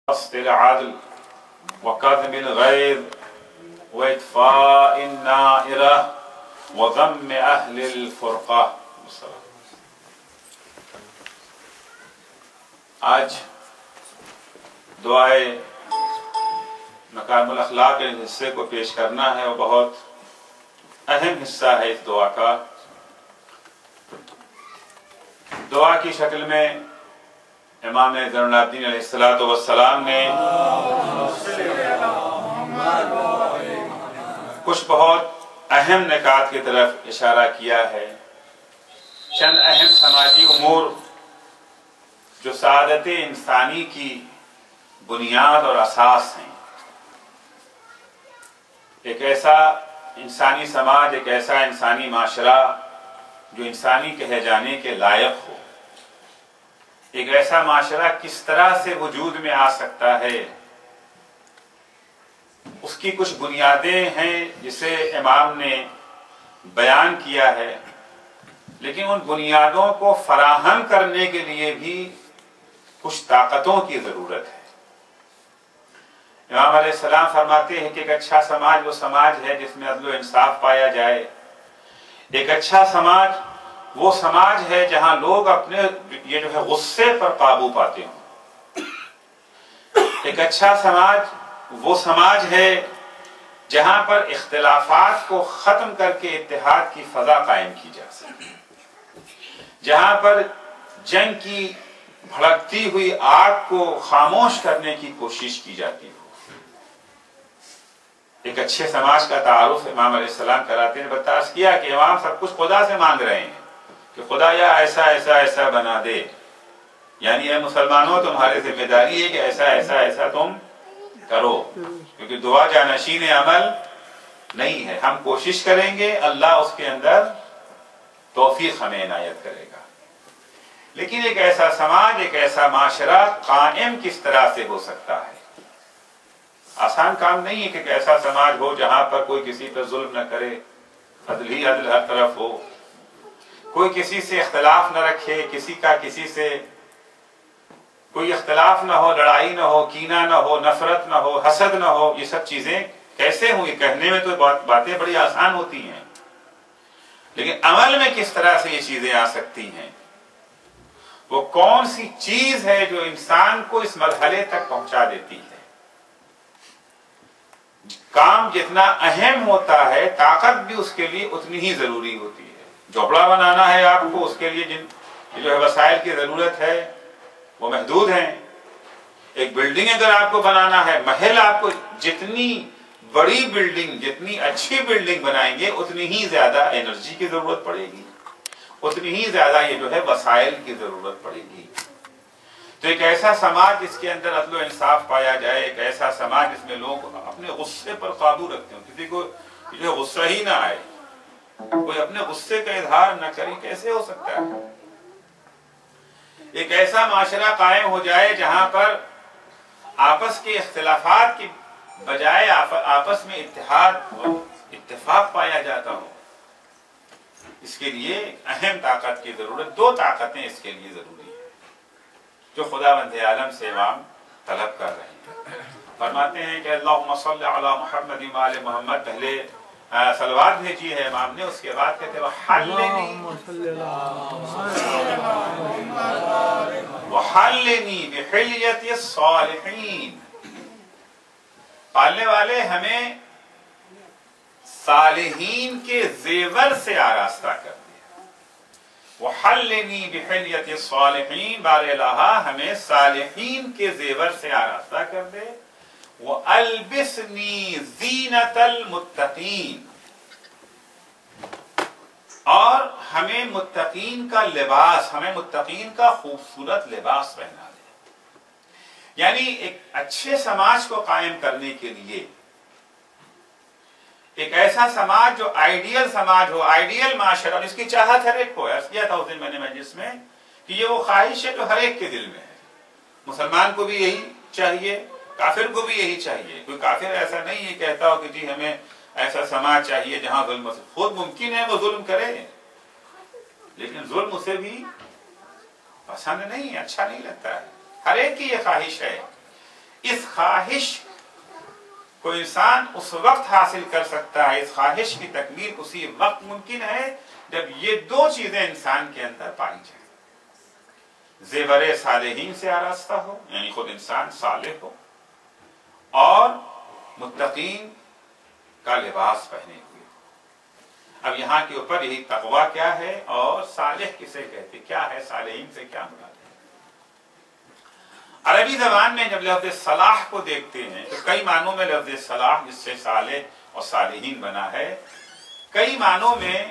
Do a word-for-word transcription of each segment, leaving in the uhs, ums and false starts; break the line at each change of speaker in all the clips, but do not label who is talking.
قصد العدل وكظم الغيظ وإطفاء النائرة وضم أهل الفرقة. آج دعائے مکارم الاخلاق کے حصے کو پیش کرنا ہے، وہ بہت اہم حصہ ہے اس دعا کا. دعا کی شکل میں امام زین العابدین علیہ الصلوۃ والسلام نے کچھ بہت اہم نکات کی طرف اشارہ کیا ہے. چند اہم سماجی امور جو سعادت انسانی کی بنیاد اور اساس ہیں. ایک ایسا انسانی سماج، ایک ایسا انسانی معاشرہ جو انسانی کہے جانے کے لائق ہو. ایک ایسا معاشرہ کس طرح سے وجود میں آ سکتا ہے، اس کی کچھ بنیادیں ہیں جسے امام نے بیان کیا ہے، لیکن ان بنیادوں کو فراہم کرنے کے لیے بھی کچھ طاقتوں کی ضرورت ہے. امام علیہ السلام فرماتے ہیں کہ ایک اچھا سماج وہ سماج ہے جس میں عدل و انصاف پایا جائے. ایک اچھا سماج وہ سماج ہے جہاں لوگ اپنے یہ جو ہے غصے پر قابو پاتے ہوں. ایک اچھا سماج وہ سماج ہے جہاں پر اختلافات کو ختم کر کے اتحاد کی فضا قائم کی جا سکے، جہاں پر جنگ کی بھڑکتی ہوئی آگ کو خاموش کرنے کی کوشش کی جاتی ہو. ایک اچھے سماج کا تعارف امام علیہ السلام کراتے ہیں. بتاس کیا کہ امام سب کچھ خدا سے مانگ رہے ہیں کہ خدا یا ایسا ایسا ایسا بنا دے، یعنی اے مسلمانوں تمہاری ذمہ داری ہے کہ ایسا ایسا ایسا تم کرو، کیونکہ دعا جانشین عمل نہیں ہے. ہم کوشش کریں گے، اللہ اس کے اندر توفیق ہمیں عنایت کرے گا. لیکن ایک ایسا سماج، ایک ایسا معاشرہ قائم کس طرح سے ہو سکتا ہے؟ آسان کام نہیں ہے کہ ایک ایسا سماج ہو جہاں پر کوئی کسی پر ظلم نہ کرے، عدل ہی عدل ہر طرف ہو، کوئی کسی سے اختلاف نہ رکھے، کسی کا کسی سے کوئی اختلاف نہ ہو، لڑائی نہ ہو، کینہ نہ ہو، نفرت نہ ہو، حسد نہ ہو. یہ سب چیزیں کیسے ہوں؟ یہ کہنے میں تو باتیں بڑی آسان ہوتی ہیں، لیکن عمل میں کس طرح سے یہ چیزیں آ سکتی ہیں؟ وہ کون سی چیز ہے جو انسان کو اس مرحلے تک پہنچا دیتی ہے؟ کام جتنا اہم ہوتا ہے، طاقت بھی اس کے لیے اتنی ہی ضروری ہوتی ہے. جھوپڑا بنانا ہے آپ کو، اس کے لیے جن جو ہے وسائل کی ضرورت ہے وہ محدود ہیں. ایک بلڈنگ اگر آپ کو بنانا ہے، محل آپ کو جتنی بڑی بلڈنگ، جتنی اچھی بلڈنگ بنائیں گے اتنی ہی زیادہ انرجی کی ضرورت پڑے گی، اتنی ہی زیادہ یہ جو ہے وسائل کی ضرورت پڑے گی. تو ایک ایسا سماج جس کے اندر عدل و انصاف پایا جائے، ایک ایسا سماج جس میں لوگ اپنے غصے پر قابو رکھتے ہوں، کسی کو جو غصہ ہی نہ آئے، کوئی اپنے غصے کا اظہار نہ کرے، کیسے ہو سکتا ہے؟ ایک ایسا معاشرہ قائم ہو جائے جہاں پر آپس کے اختلافات کی بجائے آپس میں اتحاد اور اتفاق پایا جاتا ہو. اس کے لیے اہم طاقت کی ضرورت، دو طاقتیں اس کے لیے ضروری ہیں جو خداوند عالم سے امام طلب کر رہے ہیں. فرماتے ہیں کہ اللہم صلی علی محمد و آل محمد، پہلے صلوات بھیجی ہے امام نے، اس کے بعد کہتے ہیں وحلنی بحلیت الصالحین. پالنے والے ہمیں صالحین کے زیور سے آراستہ کر دیا. وحلنی بحلیت الصالحین، بار الہ ہمیں صالحین کے زیور سے آراستہ کر دے. وَأَلْبِسْنِي زِينَةَ الْمُتَّقِينَ، اور ہمیں متقین کا لباس، ہمیں متقین کا خوبصورت لباس پہنا دے. یعنی ایک اچھے سماج کو قائم کرنے کے لیے، ایک ایسا سماج جو آئیڈیل سماج ہو، آئیڈیل معاشرہ، جس کی چاہت ہر ایک کو ہے. عرض کیا تھا اس دن میں نے مجلس میں کہ یہ وہ خواہش ہے جو ہر ایک کے دل میں ہے. مسلمان کو بھی یہی چاہیے، کافر کو بھی یہی چاہیے. کوئی کافر ایسا نہیں ہے کہتا ہو کہ جی ہمیں ایسا سماج چاہیے جہاں ظلم سے، خود ممکن ہے وہ ظلم کرے، لیکن ظلم اسے بھی پسند نہیں ہے، اچھا نہیں لگتا ہے. ہر ایک کی یہ خواہش ہے اس خواہش کو انسان اس وقت حاصل کر سکتا ہے، اس خواہش کی تکمیل اسی وقت ممکن ہے جب یہ دو چیزیں انسان کے اندر پائی جائیں، زیور صالحین سے آراستہ ہو، یعنی خود انسان صالح ہو، اور متقین کا لباس پہنے ہوئے۔ اب یہاں کے اوپر یہی تقویٰ کیا ہے اور صالح کسے کہتے، کیا ہے صالحین سے کیا مراد ہے؟ عربی زبان میں جب لفظ صلاح کو دیکھتے ہیں تو کئی معنوں میں لفظ صلاح، جس سے صالح اور صالحین بنا ہے، کئی معنوں میں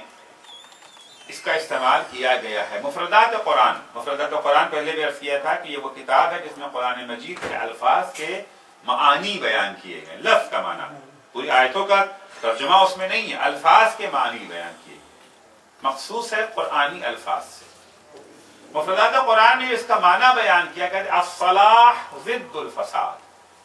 اس کا استعمال کیا گیا ہے۔ مفردات قرآن مفردات قرآن پہلے بھی عرض کیا تھا کہ یہ وہ کتاب ہے جس میں قرآن مجید کے الفاظ کے معانی بیان کیے گئے، لفظ کا معنی، پوری آیتوں کا ترجمہ اس میں نہیں ہے، الفاظ کے معنی بیان کیے گئے، مخصوص ہے قرآنی الفاظ سے۔ مفردات قرآن نے اس کا معنی بیان کیا کہ الصلاح ضد الفساد،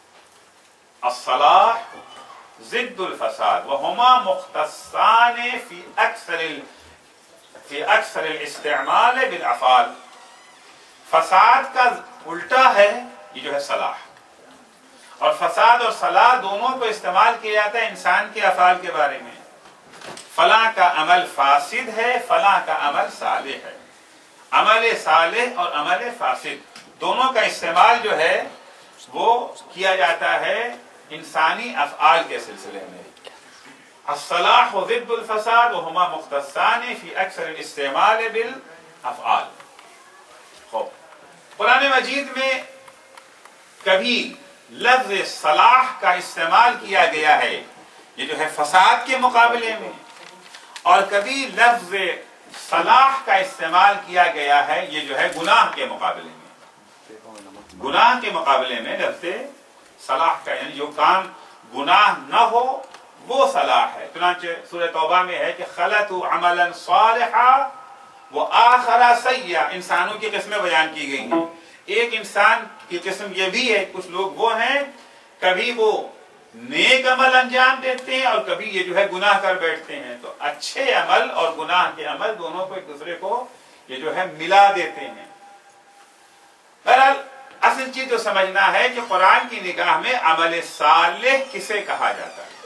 الصلاح ضد الفساد وہما مختصان فی اکثر فی اکثر الاستعمال بالافعال، فساد کا الٹا ہے یہ جو ہے صلاح، اور فساد اور صلاح دونوں کو استعمال کیا جاتا ہے انسان کے افعال کے بارے میں۔ فلاں کا عمل فاسد ہے، فلاں کا عمل صالح ہے، عمل صالح اور عمل فاسد دونوں کا استعمال جو ہے وہ کیا جاتا ہے انسانی افعال کے سلسلے میں۔ الصلاح ضد الفساد وہما مختصان فی اکثر الاستعمال بالافعال۔ خوب، قرآن مجید میں کبھی لفظ صلاح کا استعمال کیا گیا ہے یہ جو ہے فساد کے مقابلے میں، اور کبھی لفظ صلاح کا استعمال کیا گیا ہے یہ جو ہے گناہ کے مقابلے میں۔ گناہ کے مقابلے میں لفظ صلاح کا، یعنی جو کام گناہ نہ ہو وہ صلاح ہے۔ چنانچہ سورہ توبہ میں ہے کہ خلطوا عملا صالحا وآخر سیئا، انسانوں کی قسمیں بیان کی گئی ہیں۔ ایک انسان کی قسم یہ بھی ہے، کچھ لوگ وہ ہیں کبھی وہ نیک عمل انجام دیتے ہیں اور کبھی یہ جو ہے گناہ کر بیٹھتے ہیں، تو اچھے عمل اور گناہ کے عمل دونوں کو ایک دوسرے کو یہ جو ہے ملا دیتے ہیں۔ بہرحال اصل چیز تو سمجھنا ہے کہ قرآن کی نگاہ میں عمل صالح کسے کہا جاتا ہے،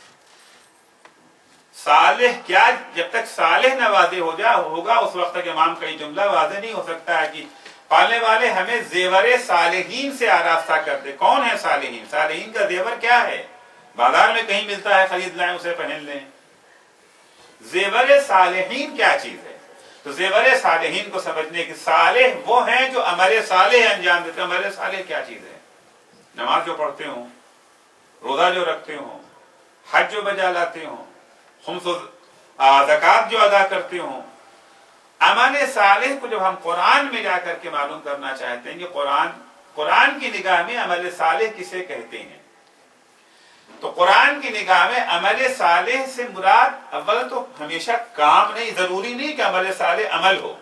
صالح کیا، جب تک صالح نہ واضح ہو جا ہوگا اس وقت تک امام کا یہ جملہ واضح نہیں ہو سکتا ہے کہ پالنے والے ہمیں زیور صالحین سے آراستہ کرتے۔ کون ہے صالحین؟ صالحین کا زیور کیا ہے؟ بازار میں کہیں ملتا ہے، خرید لائیں اسے پہن لیں۔ زیور صالحین کیا چیز ہے؟ تو زیور صالحین کو سمجھنے کی، صالح وہ ہیں جو عمل صالح انجام دیتے۔ عمل صالح کیا چیز ہے؟ نماز جو پڑھتے ہوں، روزہ جو رکھتے ہوں، حج جو بجا لاتے ہوں، خمس و زکوٰۃ جو ادا کرتے ہوں۔ عمل صالح کو جب ہم قرآن میں جا کر کے معلوم کرنا چاہتے ہیں کہ قرآن قرآن کی نگاہ میں عمل صالح کسے کہتے ہیں، تو قرآن کی نگاہ میں عمل صالح سے مراد اول تو ہمیشہ کام نہیں، ضروری نہیں کہ عمل صالح عمل ہو،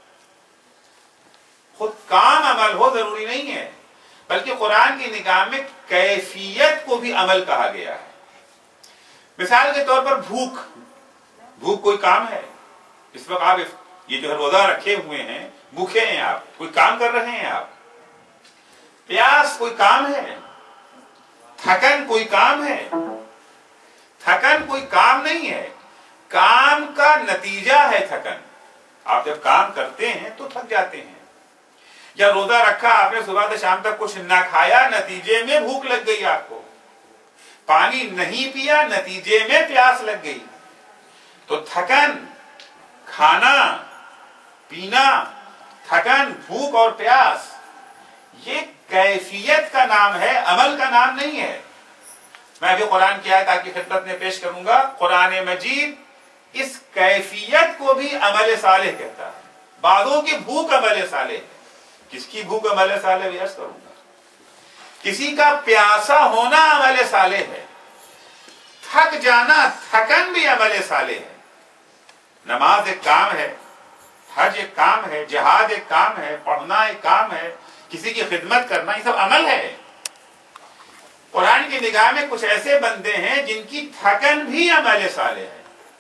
خود کام عمل ہو ضروری نہیں ہے، بلکہ قرآن کی نگاہ میں کیفیت کو بھی عمل کہا گیا ہے۔ مثال کے طور پر بھوک بھوک کوئی کام ہے؟ اس وقت آپ یہ جو ہے روزہ رکھے ہوئے ہیں، بھوکے ہیں، آپ کوئی کام کر رہے ہیں، آپ پیاس کوئی کام ہے، تھکن کوئی کام ہے؟ تھکن کوئی کام نہیں ہے، کام کا نتیجہ ہے تھکن۔ آپ جب کام کرتے ہیں تو تھک جاتے ہیں، یا روزہ رکھا آپ نے صبح سے شام تک کچھ نہ کھایا، نتیجے میں بھوک لگ گئی، آپ کو پانی نہیں پیا، نتیجے میں پیاس لگ گئی۔ تو تھکن، کھانا پینا، تھکن، بھوک اور پیاس، یہ کیفیت کا نام ہے، عمل کا نام نہیں ہے۔ میں ابھی قرآن کی آیت آپ کی خدمت میں پیش کروں گا۔ قرآن مجید اس کیفیت کو بھی عمل صالح کہتا ہے۔ بعضوں کی بھوک عمل صالح ہے، کس کی بھوک عمل صالح بھی عرض کروں گا۔ کسی کا پیاسا ہونا عمل صالح ہے، تھک جانا، تھکن بھی عمل صالح ہے۔ نماز ایک کام ہے، حج ایک کام ہے، جہاد ایک کام ہے، پڑھنا ایک کام ہے، کسی کی خدمت کرنا، یہ سب عمل ہے۔ قرآن کی نگاہ میں کچھ ایسے بندے ہیں جن کی تھکن بھی عمل صالح ہے،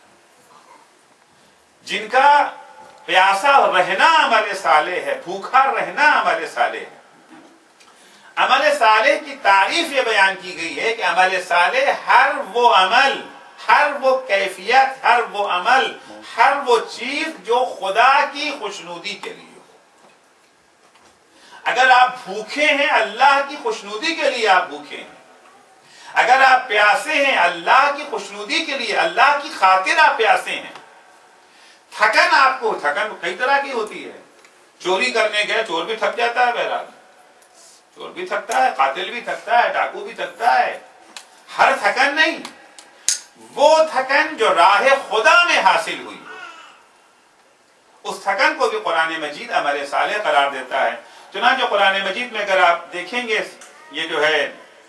جن کا پیاسا رہنا عمل صالح ہے، بھوکا رہنا عمل صالح ہے۔ عمل صالح کی تعریف یہ بیان کی گئی ہے کہ عمل صالح ہر وہ عمل، ہر وہ کیفیت، ہر وہ عمل، ہر وہ چیز جو خدا کی خوشنودی کے لیے ہو۔ اگر آپ بھوکے ہیں اللہ کی خوشنودی کے لیے آپ بھوکے ہیں، اگر آپ پیاسے ہیں اللہ کی خوشنودی کے لیے، اللہ کی خاطر آپ پیاسے ہیں۔ تھکن آپ کو، تھکن کئی طرح کی ہوتی ہے، چوری کرنے گئے چور بھی تھک جاتا ہے، بہرحال چور بھی تھکتا ہے، قاتل بھی تھکتا ہے، ڈاکو بھی تھکتا ہے، ہر تھکن نہیں، وہ تھکن جو راہ خدا میں حاصل ہوئی، اس تھکن کو بھی قرآن مجید عمل صالح قرار دیتا ہے۔ چنانچہ قرآن مجید میں اگر آپ دیکھیں گے، یہ جو ہے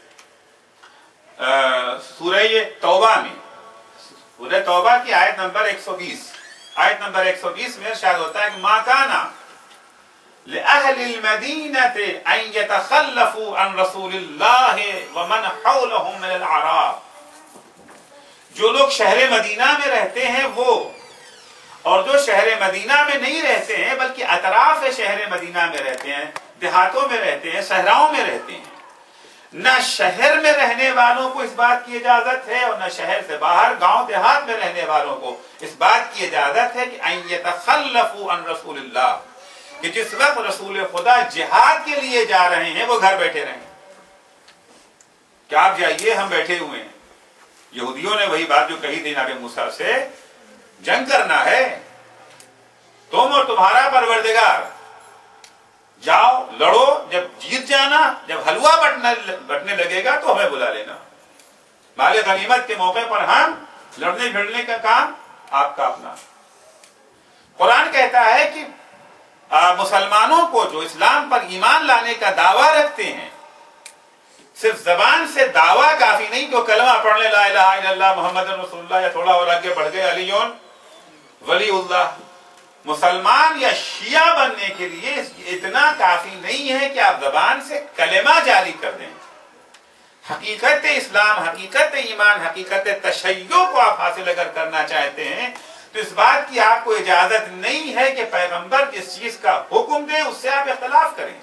سورہ توبہ میں، سورہ توبہ کی آیت نمبر ایک سو بیس، آیت نمبر ایک سو بیس میں ارشاد ہوتا ہے کہ ما کانا لأہل المدینة ان یتخلفوا عن رسول اللہ ومن حولهم من الاعراب، جو لوگ شہر مدینہ میں رہتے ہیں وہ، اور جو شہر مدینہ میں نہیں رہتے ہیں بلکہ اطراف شہر مدینہ میں رہتے ہیں، دیہاتوں میں رہتے ہیں، صحراؤں میں رہتے ہیں، نہ شہر میں رہنے والوں کو اس بات کی اجازت ہے اور نہ شہر سے باہر گاؤں دیہات میں رہنے والوں کو اس بات کی اجازت ہے کہ ان یتخلفوا عن رسول اللہ، کہ جس وقت رسول خدا جہاد کے لیے جا رہے ہیں وہ گھر بیٹھے رہیں، کہ آپ جائیے ہم بیٹھے ہوئے ہیں۔ یہودیوں نے وہی بات جو کہی تھی نبی موسیٰ سے، جنگ کرنا ہے تم اور تمہارا پروردگار، جاؤ لڑو، جب جیت جانا، جب حلوہ بٹنے لگے گا تو ہمیں بلا لینا، مال غنیمت کے موقع پر ہم لڑنے بھیڑنے کا کام آپ کا اپنا۔ قرآن کہتا ہے کہ مسلمانوں کو جو اسلام پر ایمان لانے کا دعویٰ رکھتے ہیں، صرف زبان سے دعویٰ کافی نہیں کہ وہ کلمہ پڑھ لے لا الہ الا اللہ محمد رسول اللہ، یا تھوڑا اور آگے بڑھ گئے علیون ولی اللہ، مسلمان یا شیعہ بننے کے لیے اتنا کافی نہیں ہے کہ آپ زبان سے کلمہ جاری کر دیں۔ حقیقت اسلام، حقیقت ایمان، حقیقت تشیع کو آپ حاصل اگر کرنا چاہتے ہیں تو اس بات کی آپ کو اجازت نہیں ہے کہ پیغمبر جس چیز کا حکم دیں اس سے آپ اختلاف کریں۔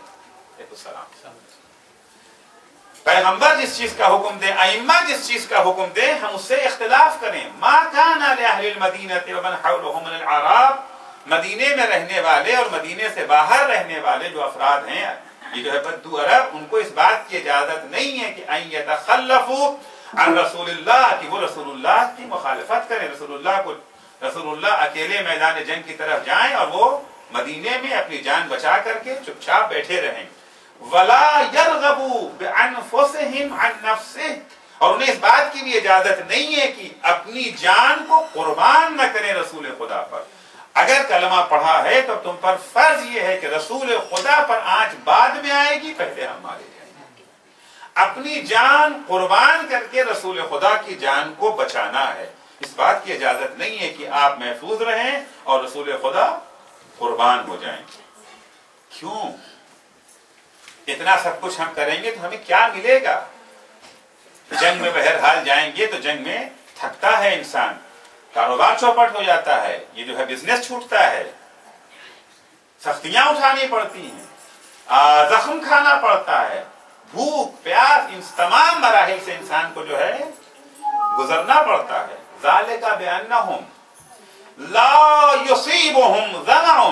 پیغمبر جس چیز کا حکم دیں، ائمہ جس چیز کا حکم دیں، ہم اس سے اختلاف کریں۔ ما کان لأہل المدینة ومن حولهم من الاعراب، مدینے میں رہنے والے اور مدینے سے باہر رہنے والے جو افراد ہیں، یہ جو ہے بدو عرب، ان کو اس بات کی اجازت نہیں ہے کہ ان یتخلفوا عن رسول اللہ، کہ وہ رسول اللہ کی مخالفت کریں، رسول اللہ کو، رسول اللہ اکیلے میدان جنگ کی طرف جائیں اور وہ مدینے میں اپنی جان بچا کر کے چپ چاپ بیٹھے رہیں۔ وَلَا يَرْغَبُوا بِأَنفُسِهِمْ عَنْ نَفْسِهِ، اور انہیں اس بات کی بھی اجازت نہیں ہے کہ اپنی جان کو قربان نہ کریں رسول خدا پر۔ اگر کلمہ پڑھا ہے تو تم پر فرض یہ ہے کہ رسول خدا پر آنچ بعد میں آئے گی، پہلے ہم مارے جائیں گے۔ اپنی جان قربان کر کے رسول خدا کی جان کو بچانا ہے، اس بات کی اجازت نہیں ہے کہ آپ محفوظ رہیں اور رسول خدا قربان ہو جائیں۔ کیوں؟ اتنا سب کچھ ہم کریں گے تو ہمیں کیا ملے گا؟ جنگ میں بہرحال جائیں گے تو جنگ میں تھکتا ہے انسان، کاروبار چوپٹ ہو جاتا ہے، یہ جو ہے بزنس چھوٹتا ہے، سختیاں اٹھانی پڑتی ہیں، زخم کھانا پڑتا ہے، بھوک پیاس، ان تمام مراحل سے انسان کو جو ہے گزرنا پڑتا ہے۔ ذالک بانہم لا یصیبہم ظمأ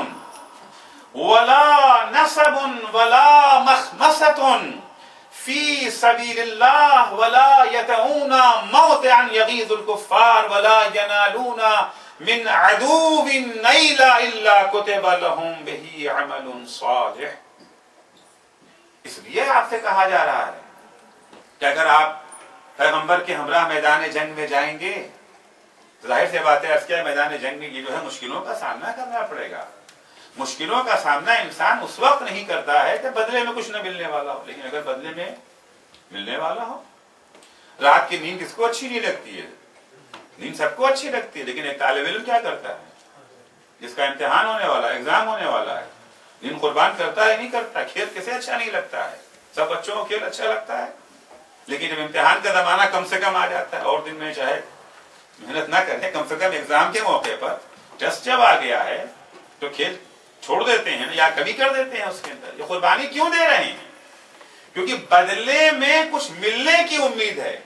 ولا نصب ولا مخمصۃ فی سبیل اللہ ولا یطؤون موطئا یغیظ الکفار ولا ینالون من عدو نیلا الا کتب لهم به عمل صالح۔ اس لیے آپ سے کہا جا رہا ہے کہ اگر آپ پیغمبر کے ہمراہ میدان جنگ میں جائیں گے، ظاہر سے بات ہے، کیا میدان جنگ میں یہ جو ہے مشکلوں کا سامنا کرنا پڑے گا۔ مشکلوں کا سامنا انسان اس وقت نہیں کرتا ہے کہ بدلے میں کچھ نہ ملنے والا ہو، لیکن اگر بدلے میں ملنے والا ہو، رات کی نیند کس کو اچھی نہیں لگتی ہے؟ نیند سب کو اچھی لگتی ہے، لیکن ایک طالب علم کیا کرتا ہے جس کا امتحان ہونے والا ہے، ایگزام ہونے والا ہے، نیند قربان کرتا ہے نہیں کرتا؟ کھیل کسے اچھا نہیں لگتا ہے؟ سب بچوں کو کھیل اچھا لگتا ہے، لیکن جب امتحان کا زمانہ کم سے کم آ جاتا ہے، اور دن میں چاہے محنت نہ کریں، کم سے کم ایگزام کے موقع پر ٹیسٹ جب آ گیا ہے تو کھیل چھوڑ دیتے ہیں یا کمی کر دیتے ہیں اس کے اندر۔ یہ قربانی کیوں دے رہے ہیں؟ کیونکہ بدلے میں کچھ ملنے کی امید ہے.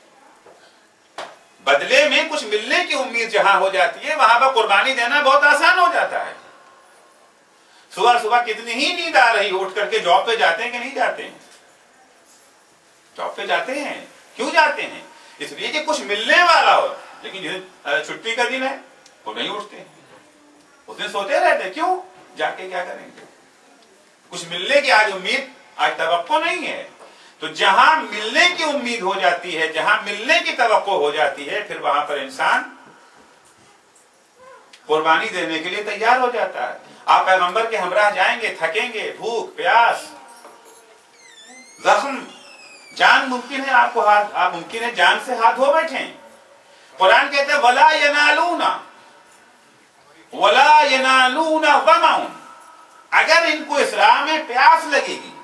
بدلے میں کچھ ملنے کی امید جہاں ہو جاتی ہے وہاں پر قربانی دینا بہت آسان ہو جاتا ہے. صبح صبح کتنی ہی نیند آ رہی اٹھ کر کے جاب پہ جاتے ہیں کہ نہیں جاتے ہیں؟ جاب پہ جاتے ہیں. کیوں جاتے ہیں؟ اس لیے کہ کچھ ملنے والا ہو. لیکن چھٹی کا دن ہے وہ نہیں اٹھتے ہیں, اس دن سوتے رہتے. کیوں؟ جا کے کیا کریں گے؟ کچھ ملنے کی آج امید, آج توقع نہیں ہے. تو جہاں ملنے کی امید ہو جاتی ہے, جہاں ملنے کی توقع ہو جاتی ہے, پھر وہاں پر انسان قربانی دینے کے لیے تیار ہو جاتا ہے. آپ پیغمبر کے ہمراہ جائیں گے, تھکیں گے, بھوک پیاس زخم, جان ممکن ہے آپ کو ہاتھ, آپ ممکن ہے جان سے ہاتھ دھو بیٹھیں. قرآن کہتے ہیں وَلَا يَنَالُونَ وَلَا يَنَالُونَ ظَمَأٌ, اگر ان کو اس راہ میں پیاس لگے گی,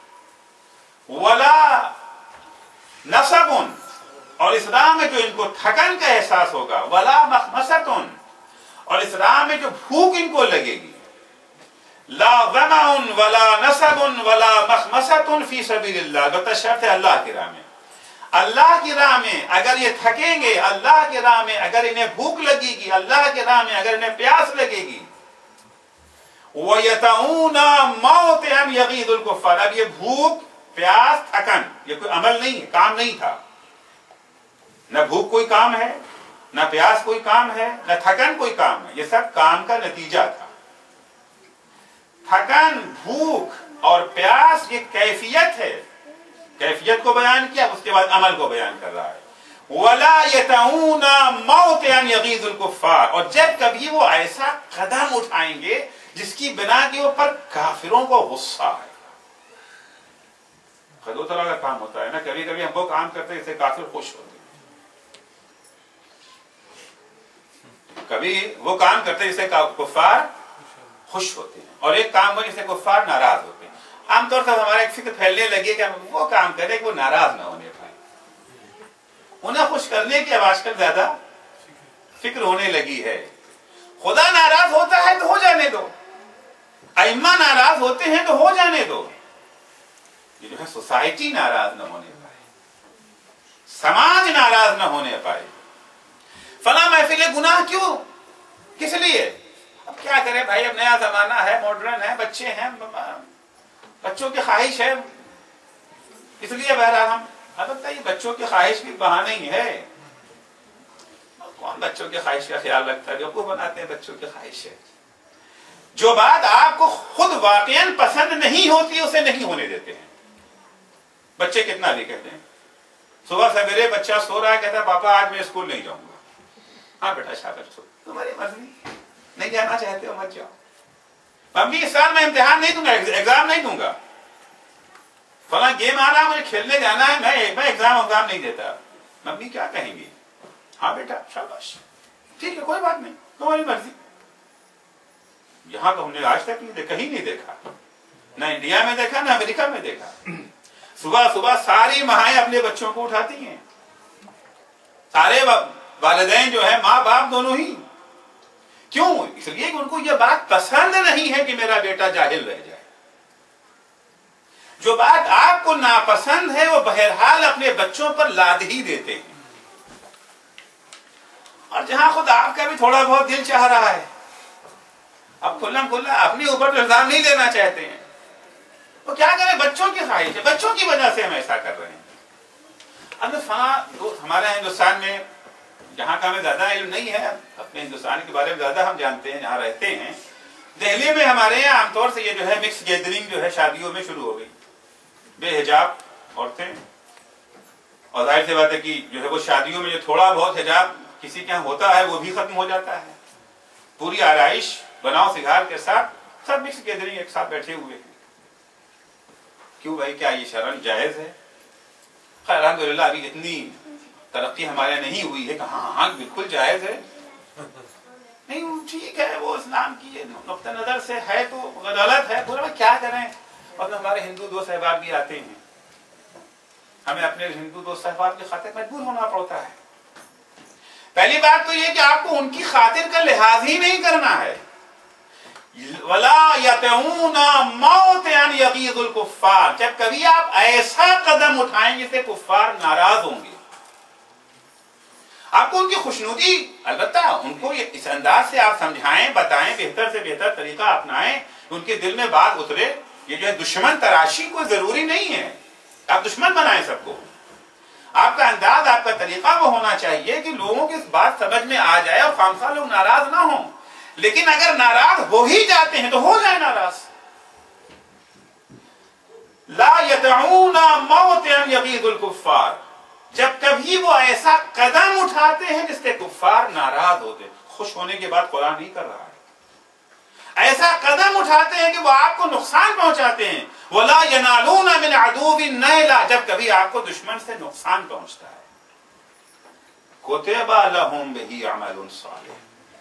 وَلَا نَصَبٌ, اور اس راہ میں جو ان کو تھکن کا احساس ہوگا, وَلَا مَخْمَصَةٌ, اور اس راہ میں جو بھوک ان کو لگے گی, لا ظمأ ولا نصب ولا مخمصة فی سبیل اللہ, البتہ شرط ہے اللہ کی راہ میں. اللہ کی راہ میں اگر یہ تھکیں گے, اللہ کی راہ میں اگر انہیں بھوک لگے گی, اللہ کی راہ میں اگر انہیں پیاس لگے گی, وَيَتَعُونَ مَوْتِهَمْ يَغِيظُ الْكُفَّارِ, اب یہ بھوک پیاس تھکن یہ کوئی عمل نہیں ہے, کام نہیں تھا. نہ بھوک کوئی کام ہے, نہ پیاس کوئی کام ہے, نہ تھکن کوئی کام ہے, یہ سب کام کا نتیجہ تھا. تھکن, بھوک اور پیاس یہ کیفیت ہے, کیفیت کو بیان کیا, اس کے بعد عمل کو بیان کر رہا ہے. وَلَا يَتَعُونَ مَوْتِهَمْ يَغِيظُ الْكُفَّارِ, اور جب کبھی وہ ایسا قدم اٹھائیں گے جس کی بنا کے اوپر کافروں کو غصہ ہے. دو طرح کا کام ہوتا ہے نا, کبھی کبھی ہم وہ کام کرتے ہیں جس سے کافر خوش ہوتے ہیں, کبھی وہ کام کرتے ہیں جس سے کفار خوش ہوتے ہیں, اور ایک کام ہو جس سے کفار ناراض ہوتے ہیں. عام طور پر ہمارا ایک فکر پھیلنے لگے کہ ہم وہ کام کریں کہ وہ ناراض نہ ہونے پائے. انہیں خوش کرنے کی اب آج کل زیادہ فکر ہونے لگی ہے. خدا ناراض ہوتا ہے تو ہو جانے دو, ائمہ ناراض ہوتے ہیں تو ہو جانے دو. یہ جو ہے سوسائٹی ناراض نہ ہونے پائے, سماج ناراض نہ ہونے پائے. فلاں محفل گناہ کیوں, کس لیے؟ اب کیا کریں بھائی, اب نیا زمانہ ہے, ماڈرن ہے, بچے ہیں, بچوں کی خواہش ہے, اس لیے بہرحال ہم. البتہ یہ بچوں کی خواہش بھی بہانہ ہی ہے. کون بچوں کی خواہش کا خیال رکھتا ہے؟ جو کو بناتے ہیں بچوں کی خواہش ہے. جو بات آپ کو خود واقعا پسند نہیں ہوتی اسے نہیں ہونے دیتے ہیں. بچے کتنا بھی کہتے ہیں, صبح سویرے بچہ سو رہا ہے, کہتا ہے پاپا آج میں اسکول نہیں جاؤں گا. ہاں بیٹا شاباش, تمہاری مرضی, نہیں جانا چاہتے ہو مت جاؤ. ممی اس سال میں امتحان نہیں دوں گا, ایگزام نہیں دوں گا. فلاں گیم آ رہا, مجھے کھیلنے جانا ہے, میں میں ایگزام ایگزام نہیں دیتا. ممی کیا کہیں گی؟ ہاں بیٹا شاباش, ٹھیک ہے کوئی بات نہیں, تمہاری مرضی. یہاں تو ہم نے آج تک نہیں کہیں نہیں دیکھا, نہ انڈیا میں دیکھا نہ امریکہ میں دیکھا. صبح صبح ساری مائیں اپنے بچوں کو اٹھاتی ہیں, سارے والدین جو ہے ماں باپ دونوں ہی. کیوں؟ اس لیے کہ ان کو یہ بات پسند نہیں ہے کہ میرا بیٹا جاہل رہ جائے. جو بات آپ کو ناپسند ہے وہ بہرحال اپنے بچوں پر لاد ہی دیتے ہیں. اور جہاں خود آپ کا بھی تھوڑا بہت دل چاہ رہا ہے, اب کھلا کھلا اپنے اوپر تو الزام نہیں لینا چاہتے ہیں, تو کیا کریں, بچوں کی خواہش ہے, بچوں کی وجہ سے ہم ایسا کر رہے ہیں. اب ہمارے ہندوستان میں, جہاں کا ہمیں زیادہ علم نہیں ہے, اپنے ہندوستان کے بارے میں زیادہ ہم جانتے ہیں جہاں رہتے ہیں. دہلی میں ہمارے یہاں عام طور سے یہ جو ہے مکس گیدرنگ جو ہے شادیوں میں شروع ہو گئی. بے حجاب عورتیں, اور ظاہر سی بات ہے کہ جو ہے وہ شادیوں میں جو تھوڑا بہت حجاب کسی کے یہاں ہوتا ہے وہ بھی ختم ہو جاتا ہے. پوری آرائش بناؤ سگار کے ساتھ سب مکس گیدرنگ ایک ساتھ بیٹھے ہوئے ہیں. کیوں بھائی, کیا یہ شرعاً جائز ہے؟ خیر الحمدللہ ابھی اتنی ترقی ہمارے نہیں ہوئی ہے کہ ہاں ہاں بالکل جائز ہے. نہیں ٹھیک ہے, وہ اسلام کی نقطہ نظر سے ہے تو غلط ہے, بولے کیا کریں. اور ہمارے ہندو دوست احباب بھی آتے ہیں, ہمیں اپنے ہندو دوست احباب کی خاطر مجبور ہونا پڑتا ہے. پہلی بات تو یہ کہ آپ کو ان کی خاطر کا لحاظ ہی نہیں کرنا ہے. وَلَا يَتَعُونَ مَوْتِعًا يَغِيظُ الْكُفَّارِ، جب کبھی آپ ایسا قدم اٹھائیں جس سے کفار ناراض ہوں گے، آپ کو ان کی خوشنودی، البتہ ان کو اس انداز سے آپ سمجھائیں، بتائیں، بہتر سے بہتر طریقہ اپنائیں، ان کے دل میں بات اترے. یہ جو ہے دشمن تراشی کوئی ضروری نہیں ہے آپ دشمن بنائیں سب کو. آپ کا انداز، آپ کا طریقہ وہ ہونا چاہیے کہ لوگوں کی اس بات سمجھ میں آ جائے اور خامخواہ لوگ ناراض نہ ہوں. لیکن اگر ناراض ہو ہی جاتے ہیں تو ہو جائے ناراض. لا يدعون موطئا يغيظ الكفار، جب کبھی وہ ایسا قدم اٹھاتے ہیں جس سے کفار ناراض ہوتے. خوش ہونے کی بات قرآن نہیں کر رہا ہے. ایسا قدم اٹھاتے ہیں کہ وہ آپ کو نقصان پہنچاتے ہیں. وَلَا يَنَالُونَ مِنْ عَدُوٍ نَيْلًا، جب کبھی آپ کو دشمن سے نقصان پہنچتا ہے. كُتِبَ لَهُمْ بِهِ عَمَلٌ صَالِحٌ،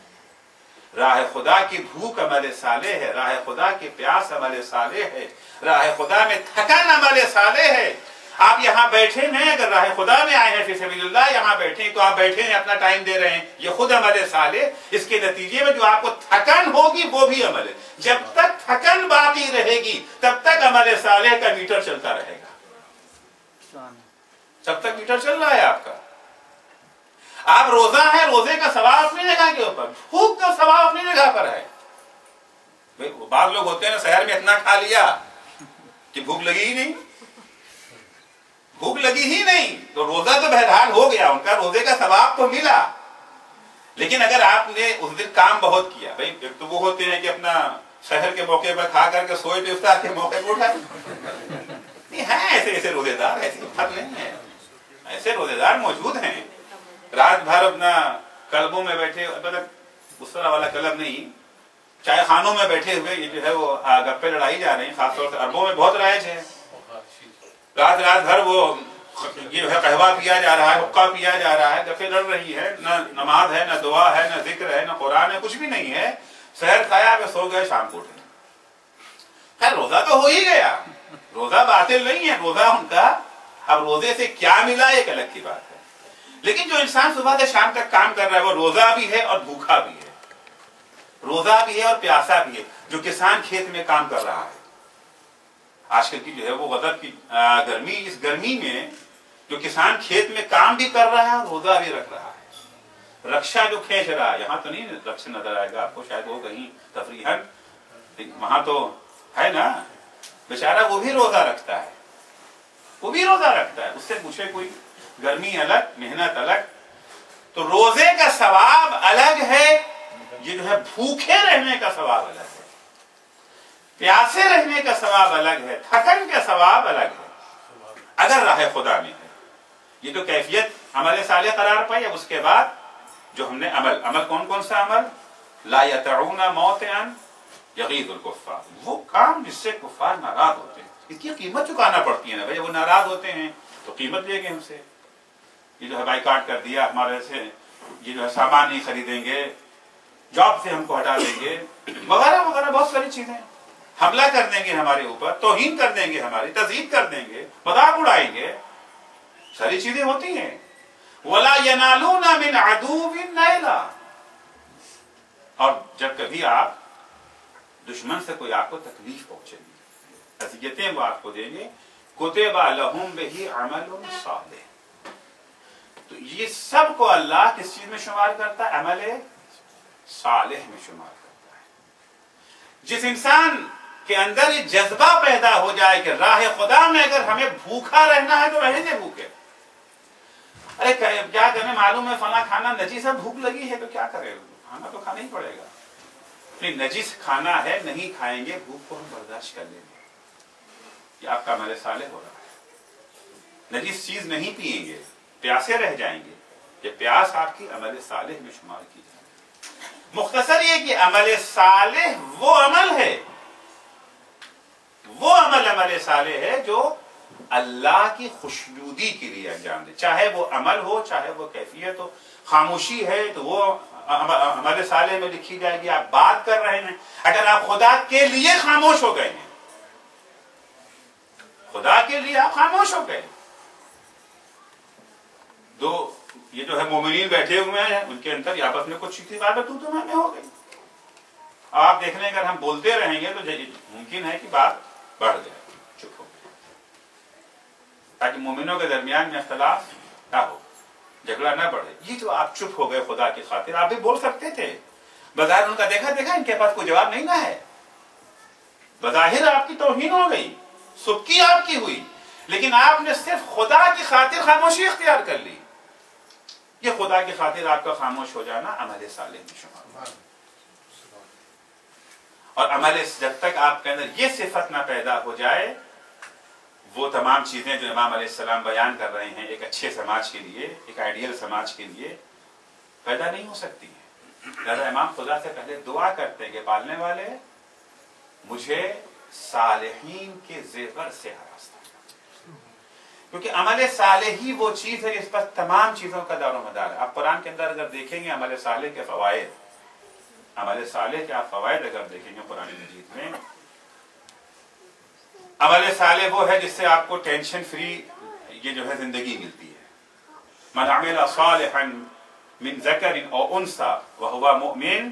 راہ خدا کی بھوک عمل صالح ہے، راہ خدا کی پیاس عمل صالح ہے، راہ خدا میں تھکن عمل صالح ہے. آپ یہاں بیٹھے ہیں، اگر راہ خدا میں آئے ہیں فی سبیل اللہ، یہاں بیٹھے ہیں تو آپ بیٹھے ہیں، اپنا ٹائم دے رہے ہیں، یہ خود عمل صالح. اس کے نتیجے میں جو آپ کو تھکن ہوگی وہ بھی عمل ہے. جب تک تھکن باقی رہے گی تب تک عمل صالح کا میٹر چلتا رہے گا. جب تک میٹر چل رہا ہے آپ کا، آپ روزہ ہے، روزے کا ثواب اپنی جگہ کے اوپر، بھوک کا ثواب اپنی جگہ پر ہے. بعض لوگ ہوتے ہیں نا، شہر میں اتنا کھا لیا کہ بھوک لگی ہی نہیں، بھوک لگی ہی نہیں تو روزہ تو بہرحال ہو گیا، ان کا روزے کا ثواب تو ملا. لیکن اگر آپ نے اس دن کام بہت کیا، بھائی ایک تو وہ ہوتے ہیں کہ اپنا شہر کے موقع پر کھا کر کے سوئے تو افطار کے موقع پر اٹھائے. نہیں ہیں ایسے ایسے روزے دار، ایسی بات نہیں ہے، ایسے روزے دار موجود ہیں. رات بھر اپنا کلبوں میں بیٹھے، اس طرح والا کلب نہیں، چائے خانوں میں بیٹھے ہوئے یہ جو ہے وہ گپے لڑائی جا رہے ہیں. خاص طور سے عربوں میں بہت رائج ہے. رات رات بھر وہ یہ ہے قہوہ پیا جا رہا ہے، حقہ پیا جا رہا ہے، گپے لڑ رہی ہے، نہ نماز ہے، نہ دعا ہے، نہ ذکر ہے، نہ قرآن ہے، کچھ بھی نہیں ہے. سحر کھایا پہ سو گئے، شام کو اٹھے. خیر روزہ تو ہو ہی گیا، روزہ باطل نہیں ہے روزہ ان کا. اب روزے سے کیا ملا ایک الگ کی بات ہے. لیکن جو انسان صبح سے شام تک کام کر رہا ہے وہ روزہ بھی ہے اور بھوکا بھی ہے، روزہ بھی ہے اور پیاسا بھی ہے. جو کسان کھیت میں کام کر رہا ہے، آج کل کی جو ہے وہ غضب کی گرمی، اس گرمی میں جو کسان کھیت میں کام بھی کر رہا ہے روزہ بھی رکھ رہا ہے. رکشا جو کھینچ رہا ہے، یہاں تو نہیں رکشا نظر آئے گا آپ کو، شاید وہ کہیں تفریحاً، وہاں تو ہے نا، بیچارہ وہ بھی روزہ رکھتا ہے، وہ بھی روزہ رکھتا ہے. اس سے پوچھے کوئی، گرمی الگ، محنت الگ. تو روزے کا ثواب الگ ہے، یہ جو ہے بھوکے رہنے کا ثواب الگ ہے، پیاسے رہنے کا ثواب الگ ہے، تھکن کا ثواب الگ ہے اگر راہ خدا میں ہے. یہ تو کیفیت عمل صالح قرار پائی. اب اس کے بعد جو ہم نے عمل عمل کون کون سا عمل؟ لا یطعون موطئا یغیظ الکفار، وہ کام جس سے کفار ناراض ہوتے ہیں. اس کی قیمت چکانا پڑتی ہے نا بھائی، وہ ناراض ہوتے ہیں تو قیمت لے گے ہم سے. یہ جو ہے بائیکاٹ کر دیا ہمارے سے، یہ جو ہے سامان نہیں خریدیں گے، جاب سے ہم کو ہٹا دیں گے، وغیرہ وغیرہ بہت ساری چیزیں. حملہ کر دیں گے ہمارے اوپر، توہین کر دیں گے، ہماری تذیب کر دیں گے، مذاق اڑائیں گے، ساری چیزیں ہوتی ہیں. وَلَا يَنَالُونَ مِنْ عَدُوٍ نَيْلًا، اور جب کبھی آپ دشمن سے کوئی آپ کو تکلیف پہنچے گی، اذیتیں وہ آپ کو دیں گے، كُتِبَ لَهُمْ بِهِ عَمَلٌ صَالِحٌ. تو یہ سب کو اللہ کس چیز میں شمار کرتا ہے؟ عمل صالح میں شمار کرتا ہے. جس انسان کے اندر یہ جذبہ پیدا ہو جائے کہ راہ خدا میں اگر ہمیں بھوکا رہنا ہے تو رہیں گے بھوکے. ارے کیا کریں، معلوم ہے فلاں کھانا نجیس ہے، بھوک لگی ہے تو کیا کرے، کھانا تو کھانا ہی پڑے گا. نہیں، نجیس کھانا ہے، نہیں کھائیں گے، بھوک کو ہم برداشت کر لیں گے. یہ آپ کا عمل صالح ہو رہا ہے. نجیس چیز نہیں پیئیں گے، پیاسے رہ جائیں گے، یہ پیاس آپ کی عمل صالح میں شمار کی جائے گی. مختصر یہ کہ عمل صالح وہ عمل ہے، وہ عمل عمل صالح ہے جو اللہ کی خوشنودی کے لیے انجام دے. چاہے وہ عمل ہو، چاہے وہ کیفیت ہو. خاموشی ہے تو وہ عمل صالح میں لکھی جائے گی. آپ بات کر رہے ہیں، اگر آپ خدا کے لیے خاموش ہو گئے ہیں، خدا کے لیے آپ خاموش ہو گئے. دو یہ جو ہے مومنین بیٹھے ہوئے ہیں، ان کے اندر آپس میں کچھ چیزیں بات تو میں ہو گئی. آپ دیکھ لیں اگر ہم بولتے رہیں گے تو ممکن ہے کہ بات بڑھ جائے، چپ ہو جائے، تاکہ مومنوں کے درمیان میں اختلاف نہ ہو، جھگڑا نہ بڑھے۔ یہ جو آپ چپ ہو گئے خدا کی خاطر، آپ بھی بول سکتے تھے، بظاہر ان کا دیکھا دیکھا ان کے پاس کوئی جواب نہیں نہ ہے، بظاہر آپ کی توہین ہو گئی، سبکی آپ کی ہوئی، لیکن آپ نے صرف خدا کی خاطر خاموشی اختیار کر لی۔ یہ خدا کی خاطر آپ کا خاموش ہو جانا عمل صالح میں شمار، اور عمل جب تک آپ کے اندر یہ صفت نہ پیدا ہو جائے، وہ تمام چیزیں جو امام علیہ السلام بیان کر رہے ہیں ایک اچھے سماج کے لیے، ایک آئیڈیل سماج کے لیے پیدا نہیں ہو سکتی ہیں۔ لہذا امام خدا سے پہلے دعا کرتے ہیں کہ پالنے والے مجھے صالحین کے زیور سے ہراس دے، کیونکہ عمل صالح ہی وہ چیز ہے جس پر تمام چیزوں کا دار و مدار ہے۔ آپ قرآن کے اندر اگر دیکھیں گے عمل صالح کے فوائد، عمل صالح کے آپ فوائد اگر دیکھیں گے قرآن مجید میں، عمل صالح وہ ہے جس سے آپ کو ٹینشن فری یہ جو ہے زندگی ملتی ہے۔ من عمل صالحا من ذکر او انثى وهو مؤمن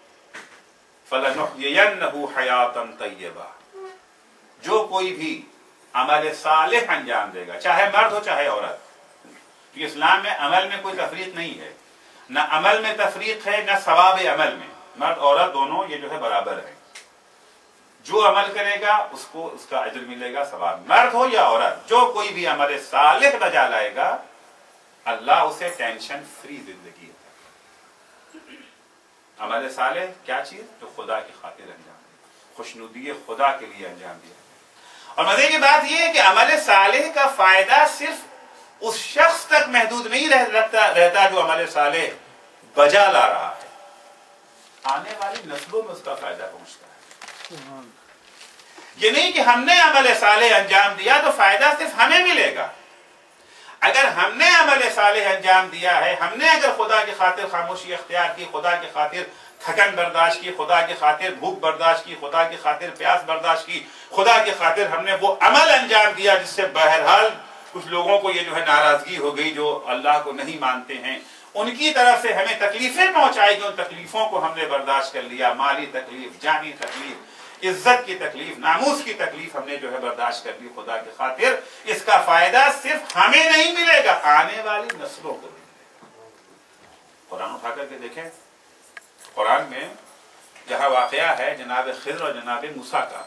فلنحيينه حیاتا طیبہ، جو کوئی بھی عمل صالح انجام دے گا، چاہے مرد ہو چاہے عورت، کیونکہ اسلام میں عمل میں کوئی تفریق نہیں ہے، نہ عمل میں تفریق ہے نہ ثواب عمل میں، مرد عورت دونوں یہ جو ہے برابر ہیں، جو عمل کرے گا اس کو اس کا اجر ملے گا، ثواب، مرد ہو یا عورت، جو کوئی بھی عمل صالح بجا لائے گا اللہ اسے ٹینشن فری زندگی ہے۔ عمل صالح کیا چیز؟ جو خدا کی خاطر انجام دے، خوشنودی خدا کے لیے انجام دیا۔ اور مزے کی بات یہ ہے کہ عمل صالح کا فائدہ صرف اس شخص تک محدود نہیں رہتا رہتا جو عمل صالح بجا لا رہا ہے، آنے والی نسلوں میں اس کا فائدہ پہنچتا ہے۔ یہ نہیں کہ ہم نے عمل صالح انجام دیا تو فائدہ صرف ہمیں ملے گا، اگر ہم نے عمل صالح انجام دیا ہے، ہم نے اگر خدا کی خاطر خاموشی اختیار کی، خدا کی خاطر تھکن برداشت کی، خدا کی خاطر بھوک برداشت کی، خدا کی خاطر پیاس برداشت کی، خدا کی خاطر ہم نے وہ عمل انجام دیا جس سے بہرحال کچھ لوگوں کو یہ جو ہے ناراضگی ہو گئی جو اللہ کو نہیں مانتے ہیں، ان کی طرف سے ہمیں تکلیفیں پہنچائی گئی، ان تکلیفوں کو ہم نے برداشت کر لیا، مالی تکلیف، جانی تکلیف، عزت کی تکلیف، ناموس کی تکلیف ہم نے جو ہے برداشت کر لی خدا کی خاطر، اس کا فائدہ صرف ہمیں نہیں ملے گا، آنے والی نسلوں کو ملے گا۔ قرآن اٹھا کر کے دیکھیں، قرآن میں جہاں واقعہ ہے جناب خضر اور جناب موسیٰ کا،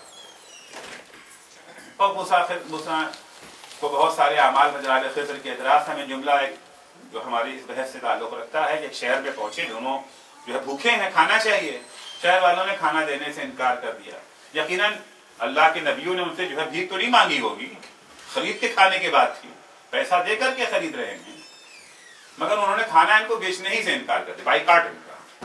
اور موسیٰ موسیٰ کو بہت سارے اعمال میں جناب خضر کے اعتراض ہمیں جملہ ایک جو ہماری اس بحث سے تعلق رکھتا ہے کہ ایک شہر میں پہنچے، دونوں جو ہے بھوکے ہیں، کھانا چاہیے، شہر والوں نے کھانا دینے سے انکار کر دیا۔ یقیناً اللہ کے نبیوں نے ان سے جو ہے بھیک تو نہیں مانگی ہوگی، خرید کے کھانے کی بات تھی، پیسہ دے کر کے خرید رہے ہیں، مگر انہوں نے کھانا ان کو بیچنے ہی سے انکار کر دیا، بائیکاٹ ان کا،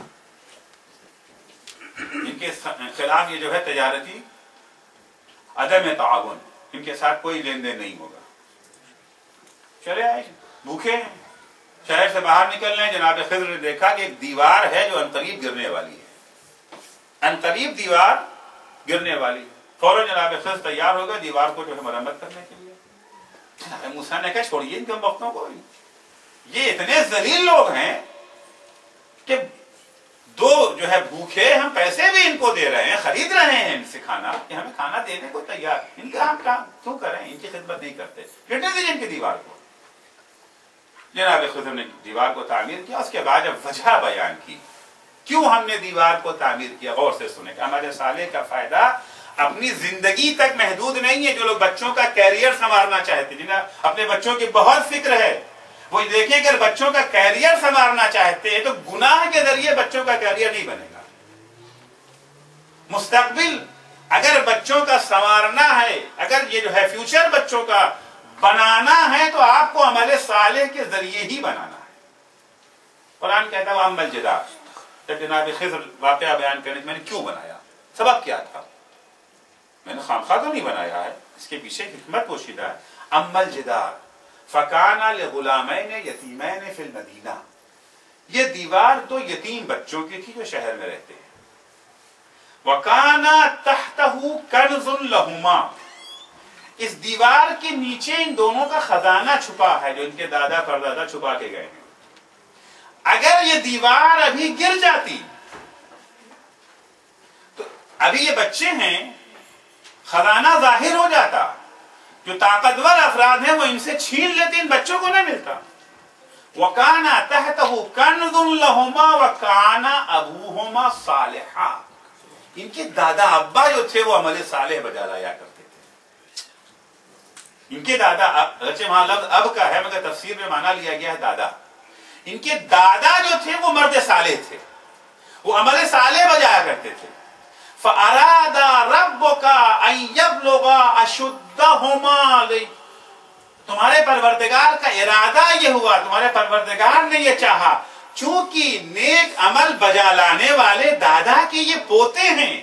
ان کے خلاف یہ جو ہے تجارتی عدم تعاون، ان کے ساتھ کوئی لین دین نہیں ہوگا۔ چلے آئے بھوکے ہیں، شہر سے باہر نکل رہے ہیں، جناب خضر نے دیکھا کہ ایک دیوار ہے جو عنقریب گرنے والی ہے، عنقریب دیوار گرنے والی ہے، فوراً جناب خضر تیار ہو گئے دیوار کو جو ہے مرمت کرنے کے لیے۔ جناب موسیٰ نے کہا چھوڑیے ان کے وقتوں کو، یہ اتنے ذلیل لوگ ہیں کہ دو جو ہے بھوکے، ہم پیسے بھی ان کو دے رہے ہیں، خرید رہے ہیں ان سے کھانا، کہ ہمیں کھانا دینے کو تیار، ان کا ہم کام کیوں کریں، ان کی خدمت نہیں کرتے، گرنے دیجیے ان کی دیوار کو۔ جناب خضر نے دیوار کو تعمیر کیا، اس کے بعد جب وجہ بیان کی کیوں ہم نے دیوار کو تعمیر کیا، غور سے سنیں کہ عمل صالح کا فائدہ اپنی زندگی تک محدود نہیں ہے۔ جو لوگ بچوں کا کیریئر سنوارنا چاہتے ہیں، جنہیں اپنے بچوں کی بہت فکر ہے، وہ دیکھیں اگر بچوں کا کیریئر سنوارنا چاہتے ہیں تو گناہ کے ذریعے بچوں کا کیریئر نہیں بنے گا۔ مستقبل اگر بچوں کا سنوارنا ہے، اگر یہ جو ہے فیوچر بچوں کا بنانا ہے تو آپ کو عمل صالح کے ذریعے ہی بنانا ہے۔ قرآن کہتا ہے وَأَمَّا الْجِدَارُ، جب جناب خضر واقعہ بیان کرنے میں نے کیوں بنایا، سبب کیا تھا، میں نے خامخواہ تو نہیں بنایا ہے، اس کے پیچھے حکمت پوشیدہ ہے۔ اما الجدار فکانا لغلامین یتیمین فی المدینہ، یہ دیوار دو یتیم بچوں کی تھی جو شہر میں رہتے ہیں۔ وکانا تحتہ کنز لہما، اس دیوار کے نیچے ان دونوں کا خزانہ چھپا ہے جو ان کے دادا پردادا چھپا کے گئے ہیں۔ اگر یہ دیوار ابھی گر جاتی ابھی یہ بچے ہیں، خزانہ ظاہر ہو جاتا، جو طاقتور افراد ہیں وہ ان سے چھین لیتے، ان بچوں کو نہ ملتا۔ وَكَانَ تَحْتَهُ كَنْزٌ لَهُمَا وَكَانَ أَبُوهُمَا صَالِحًا، ان کے دادا ابا جو تھے وہ عمل صالح بجا لایا کرتے تھے۔ ان کے دادا، اگرچہ وہاں لفظ اب کا ہے مگر تفسیر میں معنی لیا گیا ہے دادا، ان کے دادا جو تھے وہ مرد صالح تھے، وہ عمل صالح بجایا کرتے تھے۔ فَأَرَادَ رَبُّكَ أَن يَبْلُغَا أَشُدَّهُمَا، تمہارے پروردگار کا ارادہ یہ ہوا، تمہارے پروردگار نے یہ چاہا، چونکہ نیک عمل بجا لانے والے دادا کے یہ پوتے ہیں،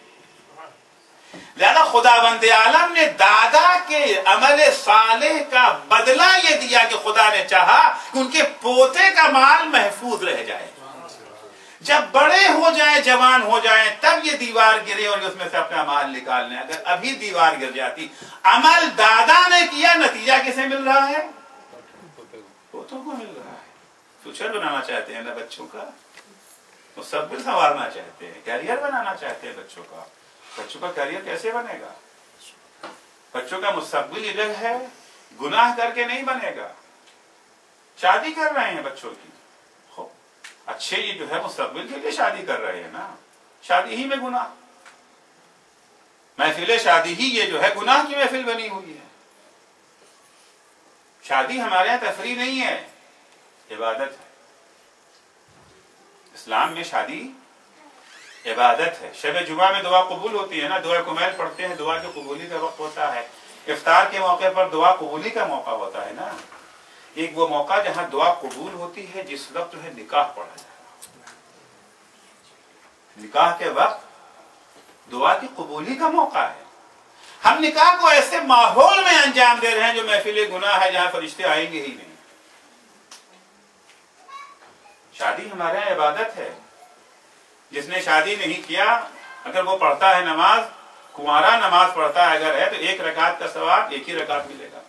لہذا خداوند عالم نے دادا کے عمل صالح کا بدلہ یہ دیا کہ خدا نے چاہا کہ ان کے پوتے کا مال محفوظ رہ جائے، جب بڑے ہو جائیں، جوان ہو جائیں، تب یہ دیوار گرے اور اس میں سے اپنا مال نکال لیں۔ اگر ابھی دیوار گر جاتی، عمل دادا نے کیا، نتیجہ کسے مل رہا ہے؟ پوتوں کو مل رہا ہے۔ فیوچر بنانا چاہتے ہیں نا بچوں کا، مستقبل سنوارنا چاہتے ہیں، کیریئر بنانا چاہتے ہیں بچوں کا، بچوں کا کیریئر کیسے بنے گا؟ بچوں کا مستقبل یہ ہے، گناہ کر کے نہیں بنے گا۔ شادی کر رہے ہیں بچوں کی، اچھے یہ جو ہے مستقبل کے لیے شادی کر رہے ہیں نا، شادی ہی میں گناہ، محفل شادی ہی یہ جو ہے گناہ کی محفل بنی ہوئی ہے۔ شادی ہمارے یہاں تفریح نہیں ہے، عبادت ہے۔ اسلام میں شادی عبادت ہے۔ شب جمعہ میں دعا قبول ہوتی ہے نا، دعا کمیل پڑھتے ہیں، دعا کی قبولی کا وقت ہوتا ہے۔ افطار کے موقع پر دعا قبولی کا موقع ہوتا ہے نا، ایک وہ موقع جہاں دعا قبول ہوتی ہے جس وقت جو ہے نکاح پڑھا جائے، نکاح کے وقت دعا کی قبولی کا موقع ہے۔ ہم نکاح کو ایسے ماحول میں انجام دے رہے ہیں جو محفل گناہ ہے، جہاں فرشتے آئیں گے ہی نہیں۔ شادی ہمارے یہاں عبادت ہے۔ جس نے شادی نہیں کیا، اگر وہ پڑھتا ہے نماز، کنوارا نماز پڑھتا ہے اگر ہے تو ایک رکعت کا ثواب ایک ہی رکعت ملے گا،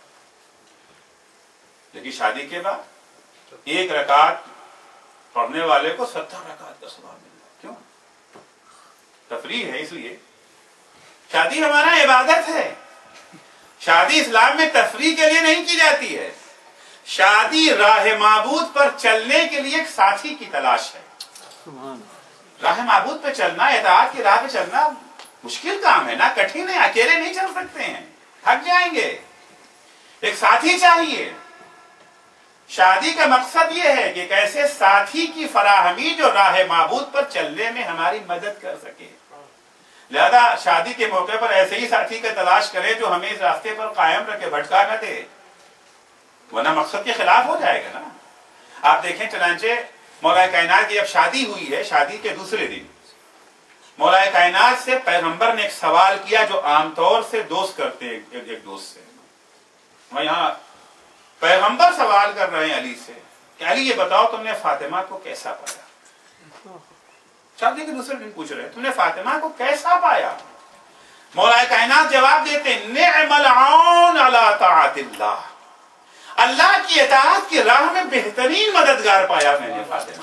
لیکن شادی کے بعد ایک رکعت پڑھنے والے کو ستر رکعت کا ثواب ملے گا۔ کیوں؟ تفریح ہے، اس لیے شادی ہمارا عبادت ہے۔ شادی اسلام میں تفریح کے لیے نہیں کی جاتی ہے، شادی راہ معبود پر چلنے کے لیے ایک ساتھی کی تلاش ہے۔ راہ معبود پہ چلنا، اطاعت کی راہ پہ چلنا مشکل کام ہے نا، کٹھن ہے، اکیلے نہیں چل سکتے ہیں، تھک جائیں گے، ایک ساتھی چاہیے۔ شادی کا مقصد یہ ہے کہ ایک ایسے ساتھی کی فراہمی جو راہ معبود پر چلنے میں ہماری مدد کر سکے۔ لہذا شادی کے موقع پر ایسے ہی ساتھی کا تلاش کریں جو ہمیں اس راستے پر قائم رکھے، بھٹکا نہ دے، ورنہ مقصد کے خلاف ہو جائے گا نا۔ آپ دیکھیں چنانچہ مولا کائنات کی جب شادی ہوئی ہے، شادی کے دوسرے دن مولا کائنات سے پیغمبر نے ایک سوال کیا جو عام طور سے دوست کرتے ہیں ایک ایک دوست سے۔ وہ یہاں پیغمبر سوال کر رہے ہیں علی سے کہ علی یہ بتاؤ تم نے فاطمہ کو کیسا پایا؟ شادی کے دوسرے دن پوچھ رہے ہیں تم نے فاطمہ کو کیسا پایا؟ مولا کائنات جواب دیتے ہیں نعم العون علی طاعت اللہ، اللہ کی اطاعت کی راہ میں بہترین مددگار پایا میں نے فاطمہ۔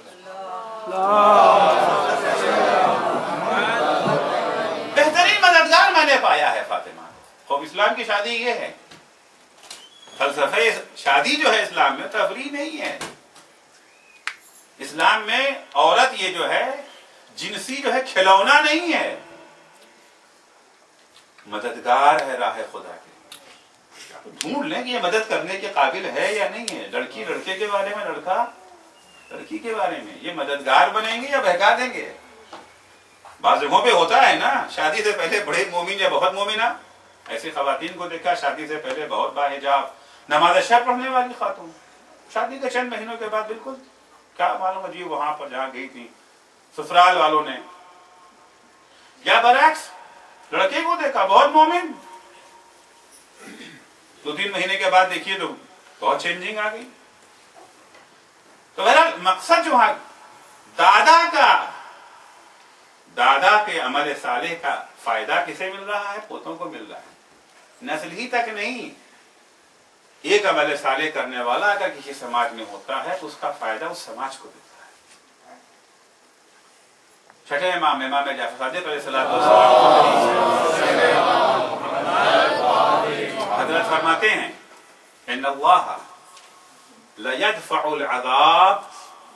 بہترین مددگار میں نے پایا ہے فاطمہ۔ خوب اسلام کی شادی یہ ہے، فلسفہ شادی جو ہے اسلام میں تفریح نہیں ہے۔ اسلام میں عورت یہ جو ہے جنسی جو ہے کھلونا نہیں ہے، مددگار ہے راہ خدا کے۔ ڈھونڈ لیں کہ یہ مدد کرنے کے قابل ہے یا نہیں ہے، لڑکی لڑکے کے بارے میں، لڑکا لڑکی کے بارے میں، یہ مددگار بنیں گے یا بہکا دیں گے؟ بعض جگہوں پہ ہوتا ہے نا، شادی سے پہلے بڑے مومن یا بہت مومنہ، ایسی خواتین کو دیکھا شادی سے پہلے بہت باحجاب نماز شب پڑھنے والی خاتون، شادی کے چند مہینوں کے بعد بالکل کیا معلوم عجیب وہاں پر جہاں گئی تھی سسرال والوں نے، یا برعکس لڑکے کو دیکھا بہت مومن، دو تین مہینے کے بعد دیکھیے تو بہت چینجنگ آ گئی۔ تو بہرحال مقصد جو ہے دادا کا دادا کے عمل صالح کا فائدہ کسے مل رہا ہے؟ پوتوں کو مل رہا ہے، نسل ہی تک نہیں۔ ایک عمل صالح کرنے والا اگر کسی سماج میں ہوتا ہے تو اس کا فائدہ اس سماج کو ملتا ہے۔ छठे इमाम इमाम जाफर सादिक अलैहिस्सलाम हज़रत फरमाते हैं इन्नल्लाह लयदफ़उल अज़ाब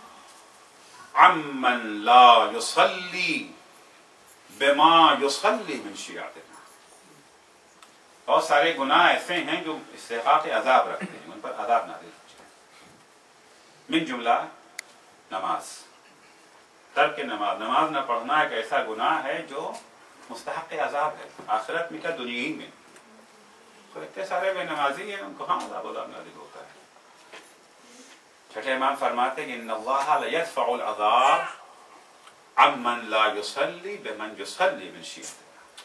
अम्मन ला युसल्ली बिमा युसल्ली मिन शियातिना। बहुत सारे गुनाह ऐसे हैं जो इस्तिहाक़ अज़ाब रखते हैं, उन पर अज़ाब नाज़िल होता है। मिन जुमला नमाज, तर्क नमाज, नमाज न पढ़ना एक ऐसा गुनाह है जो मुस्तहक़ अज़ाब है आखिरत में क्या दुनिया ही में। तो इतने सारे बेनमाजी हैं, उनको कहाँ अज़ाब अज़ाब नाज़िल होता है। छठे इमाम फरमाते कि इन्नल्लाह लयदफ़उल अज़ाब अम्मन ला युसल्ली बिमन युसल्ली मिन शियातिना।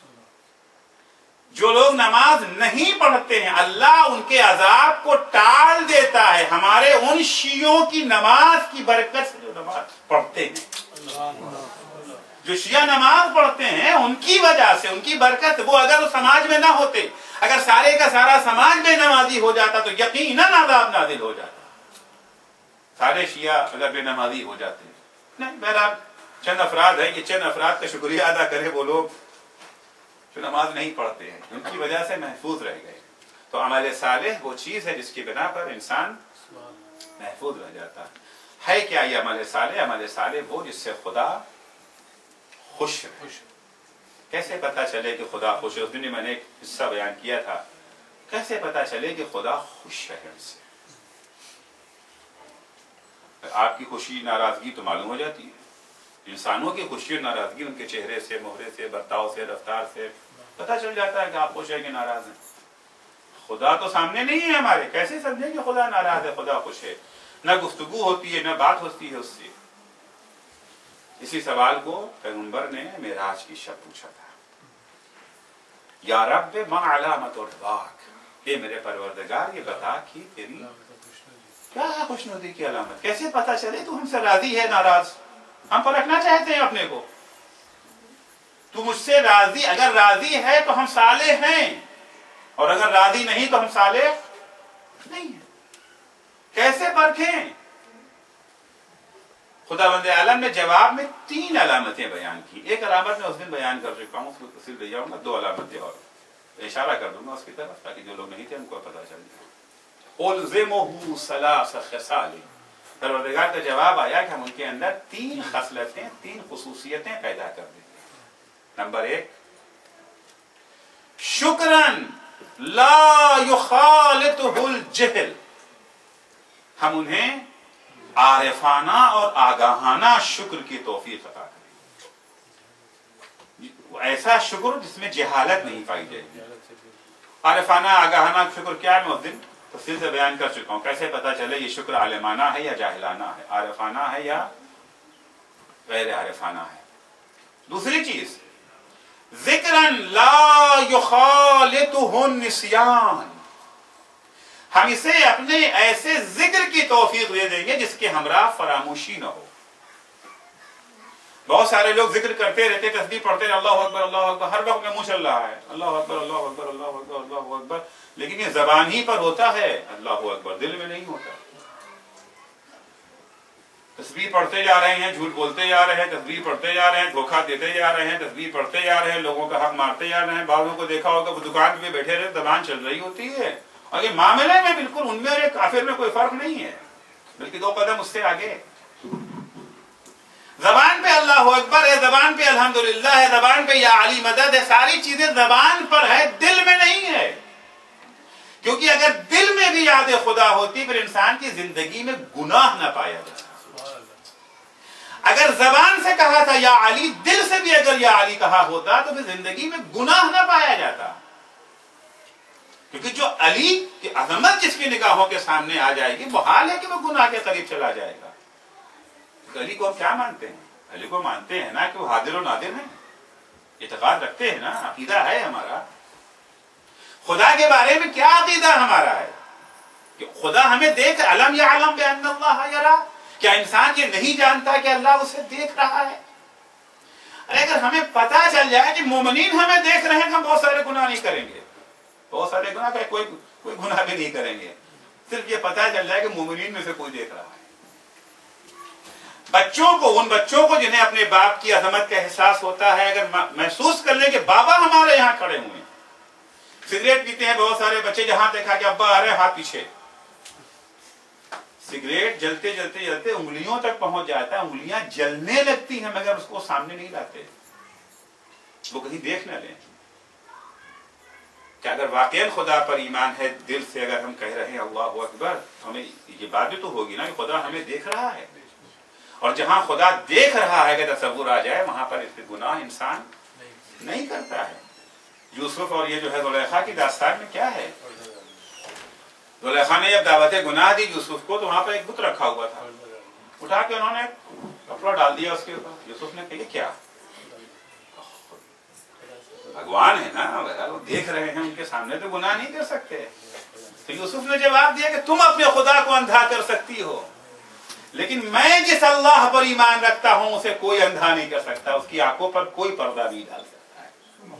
जो लोग नमाज नहीं पढ़ते हैं अल्लाह उनके अजाब को टाल देता है हमारे उन शियों की नमाज की बरकत से जो नमाज पढ़ते हैं। जो शिया नमाज पढ़ते हैं उनकी वजह से, उनकी बरकत, वो अगर वो समाज में ना होते, अगर सारे का सारा समाज बेनमाजी हो जाता तो यकीनन अजाब नाज़िल हो जाता। सारे शिया अगर बेनमाजी हो जाते हैं, नहीं, बहरहाल चंद अफराद है, ये चंद अफराद का शुक्रिया अदा करे वो लोग जो नमाज नहीं पढ़ते हैं, उनकी वजह से महफूज रह गए। तो अमल सालेह वो चीज है जिसकी बिना पर इंसान महफूज रह जाता है। क्या ये अमल सालेह? अमल सालेह वो जिससे खुदा खुश है। कैसे पता चले कि खुदा खुश है? उस दिन मैंने एक हिस्सा बयान किया था, कैसे पता चले कि खुदा खुश है हमसे? आपकी खुशी नाराजगी तो मालूम हो जाती है। इंसानों की खुशी और नाराजगी उनके चेहरे से, मोहरे से, बर्ताव से, रफ्तार से पता चल जाता है कि आप खुश है कि नाराज हैं। खुदा तो सामने नहीं है हमारे, कैसे समझें कि खुदा नाराज है, खुदा खुश है? न गुफ्तगू होती है, न बात होती है उससे। इसी सवाल को पैगंबर ने मेराज की शब पूछा था, या रब मा अलामत अर्वाक, ये मेरे परवरदिगार ये बता कि तेरी क्या है खुशनुदी की अलामत? कैसे पता चले तू हमसे राजी है नाराज? हम परखना चाहते हैं अपने को। तू मुझसे राजी, अगर राजी है तो हम साले हैं, और अगर राजी नहीं तो हम साले नहीं है। कैसे परखें? खुदावंद आलम ने जवाब में तीन अलामतें बयान की। एक अलामत मैं उस दिन बयान कर चुका हूं, उसको तफसील दे जाऊंगा। दो अलामतें और इशारा कर दूंगा उसकी तरफ, ताकि जो लोग नहीं थे उनको पता चल जाए। उल्ज़िमुहु सलास खसाल, परवरदिगार का जवाब आया कि हम उनके अंदर तीन खसलतें, तीन खुसूसियतें पैदा कर देंगे। नंबर एक, शुक्रन ला युखालितुहुल जहल, हम उन्हें आरिफाना और आगाहाना शुक्र की तौफीक अता करें। ऐसा शुक्र जिसमें जहालत नहीं पाई जाएगी। आरिफाना आगाहाना शुक्र क्या है? मैं उस दिन तफसील से बयान कर चुका हूं। कैसे पता चले ये शुक्र आलिमाना है या जाहिलाना है, आरिफाना है या गैर आरिफाना है? दूसरी चीज, जिक्रन ला युखालितुहुन निस्यान, हम इसे अपने ऐसे जिक्र की तौफीक दे देंगे जिसके हमरा फरामोशी न हो। बहुत सारे लोग जिक्र करते रहते, तस्बीह पढ़ते रहे, अल्लाह अकबर अल्लाह अकबर, हर वक्त में मुंह चल रहा है अल्लाह अकबर अल्लाह अकबर अल्लाह अकबर अल्लाह अकबर, लेकिन ये जबान ही पर होता है अल्लाह अकबर, दिल में नहीं होता। तस्बीह पढ़ते जा रहे हैं, झूठ बोलते जा रहे हैं, तस्बीह पढ़ते जा रहे हैं, धोखा देते जा रहे हैं, तस्बीह पढ़ते जा रहे हैं, लोगों का हक मारते जा रहे हैं। बालों को देखा होगा वो दुकान पे बैठे रहे, जबान चल रही होती है, और ये मामले में बिल्कुल उनमें और एक काफिर में कोई फर्क नहीं है, बल्कि दो कदम उससे आगे। जबान पे अल्लाह अकबर है, जबान पे अल्हम्दुलिल्लाह है, जबान पे या अली मदद है, सारी चीजें जबान पर है, दिल में नहीं है। क्योंकि अगर दिल में भी याद खुदा होती फिर इंसान की जिंदगी में गुनाह ना पाया जाता। अगर जबान से कहा था या अली, दिल से भी अगर या अली कहा होता तो फिर जिंदगी में गुनाह ना पाया जाता। क्योंकि जो अली की अजमत जिसकी निगाहों के सामने आ जाएगी वो हाल है कि वो गुनाह के करीब चला जाएगा। अली को हम क्या मानते हैं? अली को मानते हैं ना कि वो हाजिर और नादिर है, इत्तेकाद रखते हैं ना, अकीदा है हमारा। खुदा के बारे में क्या अकीदा हमारा है कि खुदा हमें देख, अलम या अलम बिअन्नल्लाह यरा, क्या इंसान ये नहीं जानता कि अल्लाह उसे देख रहा है? अरे अगर हमें पता चल जाए कि मोमिनीन हमें देख रहे हैं तो हम बहुत सारे गुनाह नहीं करेंगे, बहुत सारे गुनाह का कोई कोई गुनाह भी नहीं करेंगे, सिर्फ ये पता चल जाए कि मोमिनीन में से कोई देख रहा है। بچوں کو، ان بچوں کو جنہیں اپنے باپ کی عظمت کا احساس ہوتا ہے، اگر محسوس کر لیں کہ بابا ہمارے یہاں کھڑے ہوئے ہیں. سگریٹ پیتے ہیں بہت سارے بچے، جہاں دیکھا کہ ابا آ رہے ہیں ہاتھ پیچھے. سگریٹ جلتے جلتے جلتے انگلیوں تک پہنچ جاتا ہے، انگلیاں جلنے لگتی ہیں، مگر اس کو سامنے نہیں لاتے، وہ کہیں دیکھ نہ لیں. کہ اگر واقعی خدا پر ایمان ہے، دل سے اگر ہم کہہ رہے ہیں اللہ اکبر، ہمیں یہ بات بھی تو ہوگی نا کہ خدا ہمیں دیکھ رہا ہے. اور جہاں خدا دیکھ رہا ہے کہ تصور آ جائے، وہاں پر اس کے گناہ انسان نہیں کرتا ہے. یوسف اور یہ جو ہے زلیخا کی داستان میں کیا ہے؟ زلیخا نے جب دعوت گناہ دی یوسف کو، تو وہاں پر ایک بت رکھا ہوا تھا، اٹھا کے انہوں نے کپڑا ڈال دیا اس کے اوپر. یوسف نے کہا کیا؟ بھگوان ہے نا، وہ دیکھ رہے ہیں، ان کے سامنے تو گناہ نہیں کر سکتے. تو یوسف نے جواب دیا کہ تم اپنے خدا کو اندھا کر سکتی ہو، لیکن میں جس اللہ پر ایمان رکھتا ہوں اسے کوئی اندھا نہیں کر سکتا، اس کی آنکھوں پر کوئی پردہ نہیں ڈال سکتا ہے.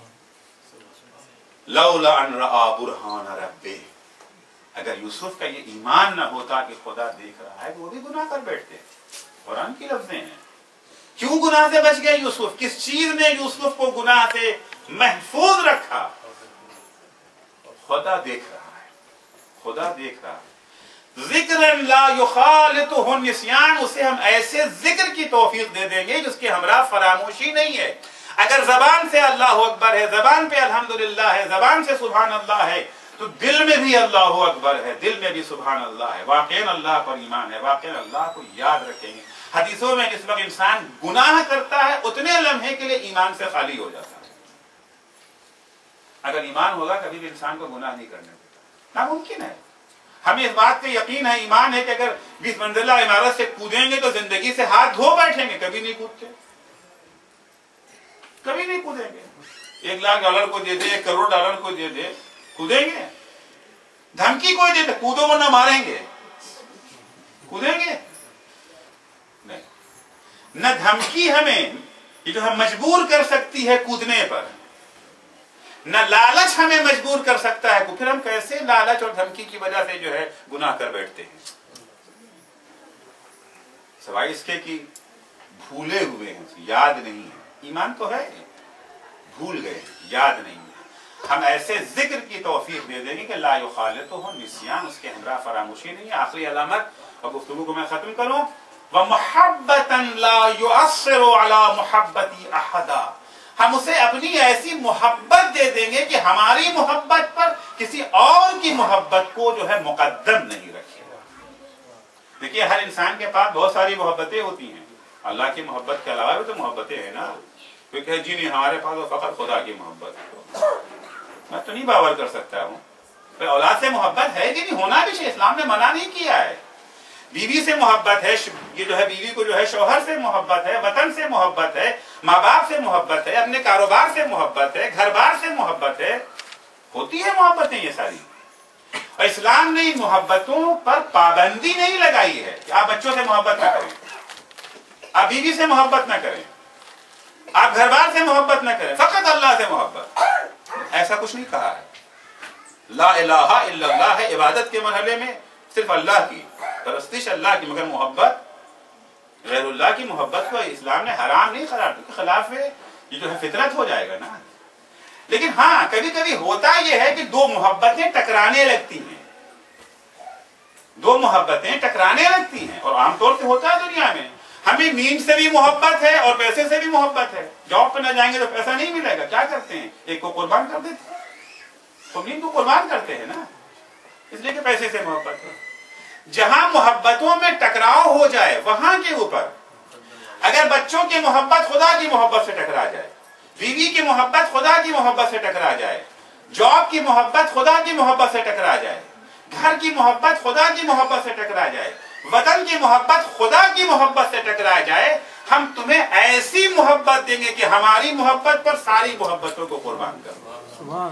لولا ان رأى برہان ربہ، اگر یوسف کا یہ ایمان نہ ہوتا کہ خدا دیکھ رہا ہے، وہ بھی گناہ کر بیٹھتے. قرآن کی لفظیں ہیں. کیوں گناہ سے بچ گئے یوسف؟ کس چیز نے یوسف کو گناہ سے محفوظ رکھا؟ خدا دیکھ رہا ہے، خدا دیکھ رہا ہے. ذکر لا یخالطہ النسیان، اسے ہم ایسے ذکر کی توفیق دے دیں گے جس کے ہمراہ فراموشی نہیں ہے. اگر زبان سے اللہ اکبر ہے، زبان پہ الحمدللہ ہے، زبان سے سبحان اللہ ہے، تو دل میں بھی اللہ اکبر ہے، دل میں بھی سبحان اللہ ہے. واقعی اللہ پر ایمان ہے، واقعی اللہ کو یاد رکھیں گے. حدیثوں میں جس وقت انسان گناہ کرتا ہے اتنے لمحے کے لیے ایمان سے خالی ہو جاتا ہے. اگر ایمان ہوگا کبھی بھی انسان کو گناہ نہیں کرنے دیتا، ناممکن ہے. ہمیں اس بات کا یقین ہے، ایمان ہے کہ اگر بیس منزلہ عمارت سے کودیں گے تو زندگی سے ہاتھ دھو بیٹھیں گے، کبھی نہیں کودتے، کبھی نہیں کودیں گے. ایک لاکھ ڈالر کو دے دے، ایک کروڑ ڈالر کو دے دے، کودیں گے؟ دھمکی کوئی دے دے کودو ورنہ ماریں گے، کودیں گے؟ نہیں. نہ دھمکی ہمیں یہ جو ہم مجبور کر سکتی ہے کودنے پر، نہ لالچ ہمیں مجبور کر سکتا ہے. پھر ہم کیسے لالچ اور دھمکی کی وجہ سے جو ہے گناہ کر بیٹھتے ہیں؟ سوائے اس کے کہ بھولے ہوئے ہیں، یاد نہیں ہے. ایمان تو ہے، بھول گئے، یاد نہیں ہے. ہم ایسے ذکر کی توفیق دے دیں گے کہ لا یخالطہ النسیان، اس کے ہمراہ فراموشی نہیں ہے. آخری علامت اور گفتگو کو میں ختم کروں، وَمُحَبَّةً لَا يُؤَثِّرُ عَلَى مُحَبَّتِ أَحَدًا، ہم اسے اپنی ایسی محبت دے دیں گے کہ ہماری محبت پر کسی اور کی محبت کو جو ہے مقدم نہیں رکھے گا. دیکھیے ہر انسان کے پاس بہت ساری محبتیں ہوتی ہیں، اللہ کی محبت کے علاوہ بھی تو محبتیں ہیں نا. کیونکہ جی نہیں، ہمارے پاس فقط خدا کی محبت. میں تو نہیں باور کر سکتا ہوں. اولاد سے محبت ہے کہ نہیں؟ ہونا بھی چاہیے، اسلام نے منع نہیں کیا ہے. بیوی سے محبت ہے، یہ جو ہے بیوی کو جو ہے شوہر سے محبت ہے، وطن سے محبت ہے، ماں باپ سے محبت ہے، اپنے کاروبار سے محبت ہے، گھر بار سے محبت ہے. ہوتی ہے محبتیں یہ ساری. اور اسلام نے ان محبتوں پر پابندی نہیں لگائی ہے کہ آپ بچوں سے محبت نہ کریں، آپ بیوی سے محبت نہ کریں، آپ گھر بار سے محبت نہ کریں، فقط اللہ سے محبت. ایسا کچھ نہیں کہا ہے. لا الہ الا اللہ ہے عبادت کے مرحلے میں، صرف اللہ کی پرستش، اللہ کی، مگر محبت غیر اللہ کی محبت کو اسلام نے حرام نہیں قرار دیا. خلاف ہے، یہ جو ہے فطرت ہو جائے گا نا. لیکن ہاں کبھی کبھی ہوتا یہ ہے کہ دو محبتیں ٹکرانے لگتی ہیں، دو محبتیں ٹکرانے لگتی ہیں. اور عام طور سے ہوتا ہے دنیا میں، ہمیں نیند سے بھی محبت ہے اور پیسے سے بھی محبت ہے. جاب پہ نہ جائیں گے تو پیسہ نہیں ملے گا، کیا کرتے ہیں؟ ایک کو قربان کر دیتے ہیں. تو نیند کو قربان کرتے ہیں نا، اس لیے کہ پیسے سے محبت ہے. جہاں محبتوں میں ٹکراؤ ہو جائے وہاں کے اوپر اگر بچوں کی محبت خدا کی محبت سے ٹکرا جائے، بیوی کی محبت خدا کی محبت سے ٹکرا جائے، جاب کی محبت خدا کی محبت سے ٹکرا جائے، گھر کی محبت خدا کی محبت سے ٹکرا جائے، وطن کی محبت خدا کی محبت سے ٹکرا جائے، ہم تمہیں ایسی محبت دیں گے کہ ہماری محبت پر ساری محبتوں کو قربان کرو.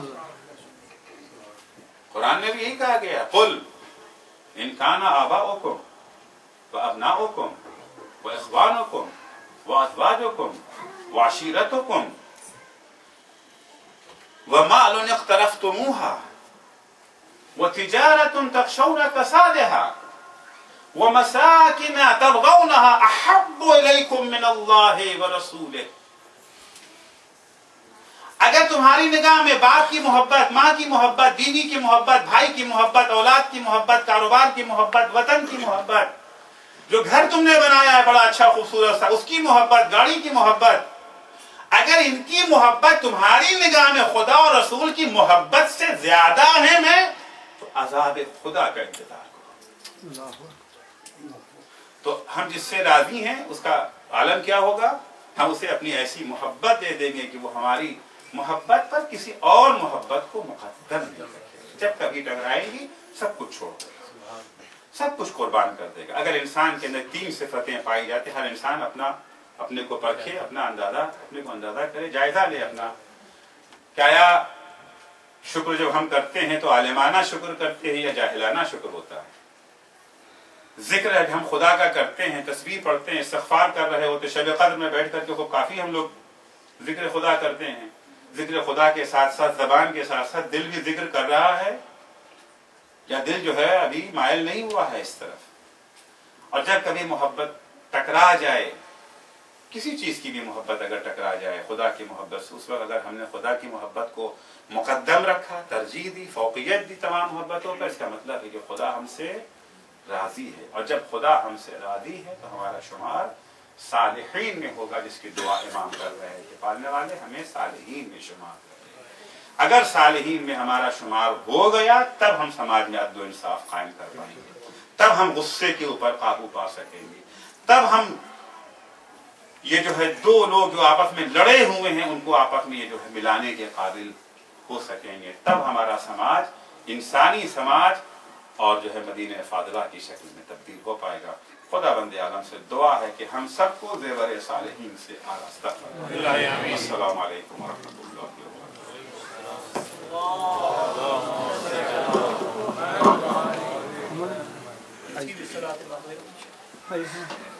قرآن میں بھی یہی کہا گیا، قل ان کان آباؤکم وابناؤکم واخوانکم وازواجکم وعشیرتکم ومال اقترفتموها وتجارة تخشون كسادها وَمَسَاكِنَ تَرْضَوْنَهَا أَحَبُّ إِلَيْكُم مِّنَ اللَّهِ وَرَسُولِهِ. اگر تمہاری نگاہ میں باپ کی محبت، ماں کی محبت، بیوی کی محبت، بھائی کی محبت، اولاد کی محبت، کاروبار کی محبت، وطن کی محبت، جو گھر تم نے بنایا ہے بڑا اچھا خوبصورت سا، اس کی محبت، گاڑی کی محبت، اگر ان کی محبت تمہاری نگاہ میں خدا اور رسول کی محبت سے زیادہ اہم ہے تو عذاب خدا کا انتظار کرو. تو ہم جس سے راضی ہیں اس کا عالم کیا ہوگا؟ ہم اسے اپنی ایسی محبت دے دیں گے کہ وہ ہماری محبت پر کسی اور محبت کو مقدم نہیں رکھے. جب کبھی ٹکرائے گی سب کچھ چھوڑ دے گا، سب کچھ قربان کر دے گا. اگر انسان کے اندر تین صفتیں پائی جاتی، ہر انسان اپنا اپنے کو پرکھے، اپنا اندازہ اپنے کو اندازہ کرے، جائزہ لے اپنا. کیا شکر جب ہم کرتے ہیں تو عالمانہ شکر کرتے ہیں یا جاہلانہ شکر ہوتا ہے؟ ذکر ہے ہم خدا کا کرتے ہیں، تسبیح پڑھتے ہیں، استغفار کر رہے ہوتے، شب قدر میں بیٹھ کر کے خوب کافی ہم لوگ ذکر خدا کرتے ہیں. ذکر خدا کے ساتھ ساتھ زبان کے ساتھ ساتھ دل بھی ذکر کر رہا ہے یا دل جو ہے ابھی مائل نہیں ہوا ہے اس طرف؟ اور جب کبھی محبت ٹکرا جائے، کسی چیز کی بھی محبت اگر ٹکرا جائے خدا کی محبت سے، اس وقت اگر ہم نے خدا کی محبت کو مقدم رکھا، ترجیح دی، فوقیت دی تمام محبتوں پر، اس کا مطلب ہے کہ خدا ہم سے راضی ہے. اور جب خدا ہم سے راضی ہے تو ہمارا شمار صالحین میں ہوگا، جس کی دعا امام کر رہے ہیں کہ پالنے والے ہمیں صالحین میں شمار کریں. اگر صالحین میں ہمارا شمار ہو گیا تب ہم سماج میں عدل و انصاف قائم کر پائیں گے، تب ہم غصے کے اوپر قابو پا سکیں گے، تب ہم یہ جو ہے دو لوگ جو آپس میں لڑے ہوئے ہیں ان کو آپس میں یہ جو ہے ملانے کے قابل ہو سکیں گے. تب ہمارا سماج انسانی سماج اور جو ہے مدینہ فاضلہ کی شکل میں تبدیل ہو پائے گا. خدا بند عالم سے دعا ہے کہ ہم سب کو زیور صالحین سے آراستہ فرمائے. السلام علیکم ورحمۃ اللہ وبرکاتہ.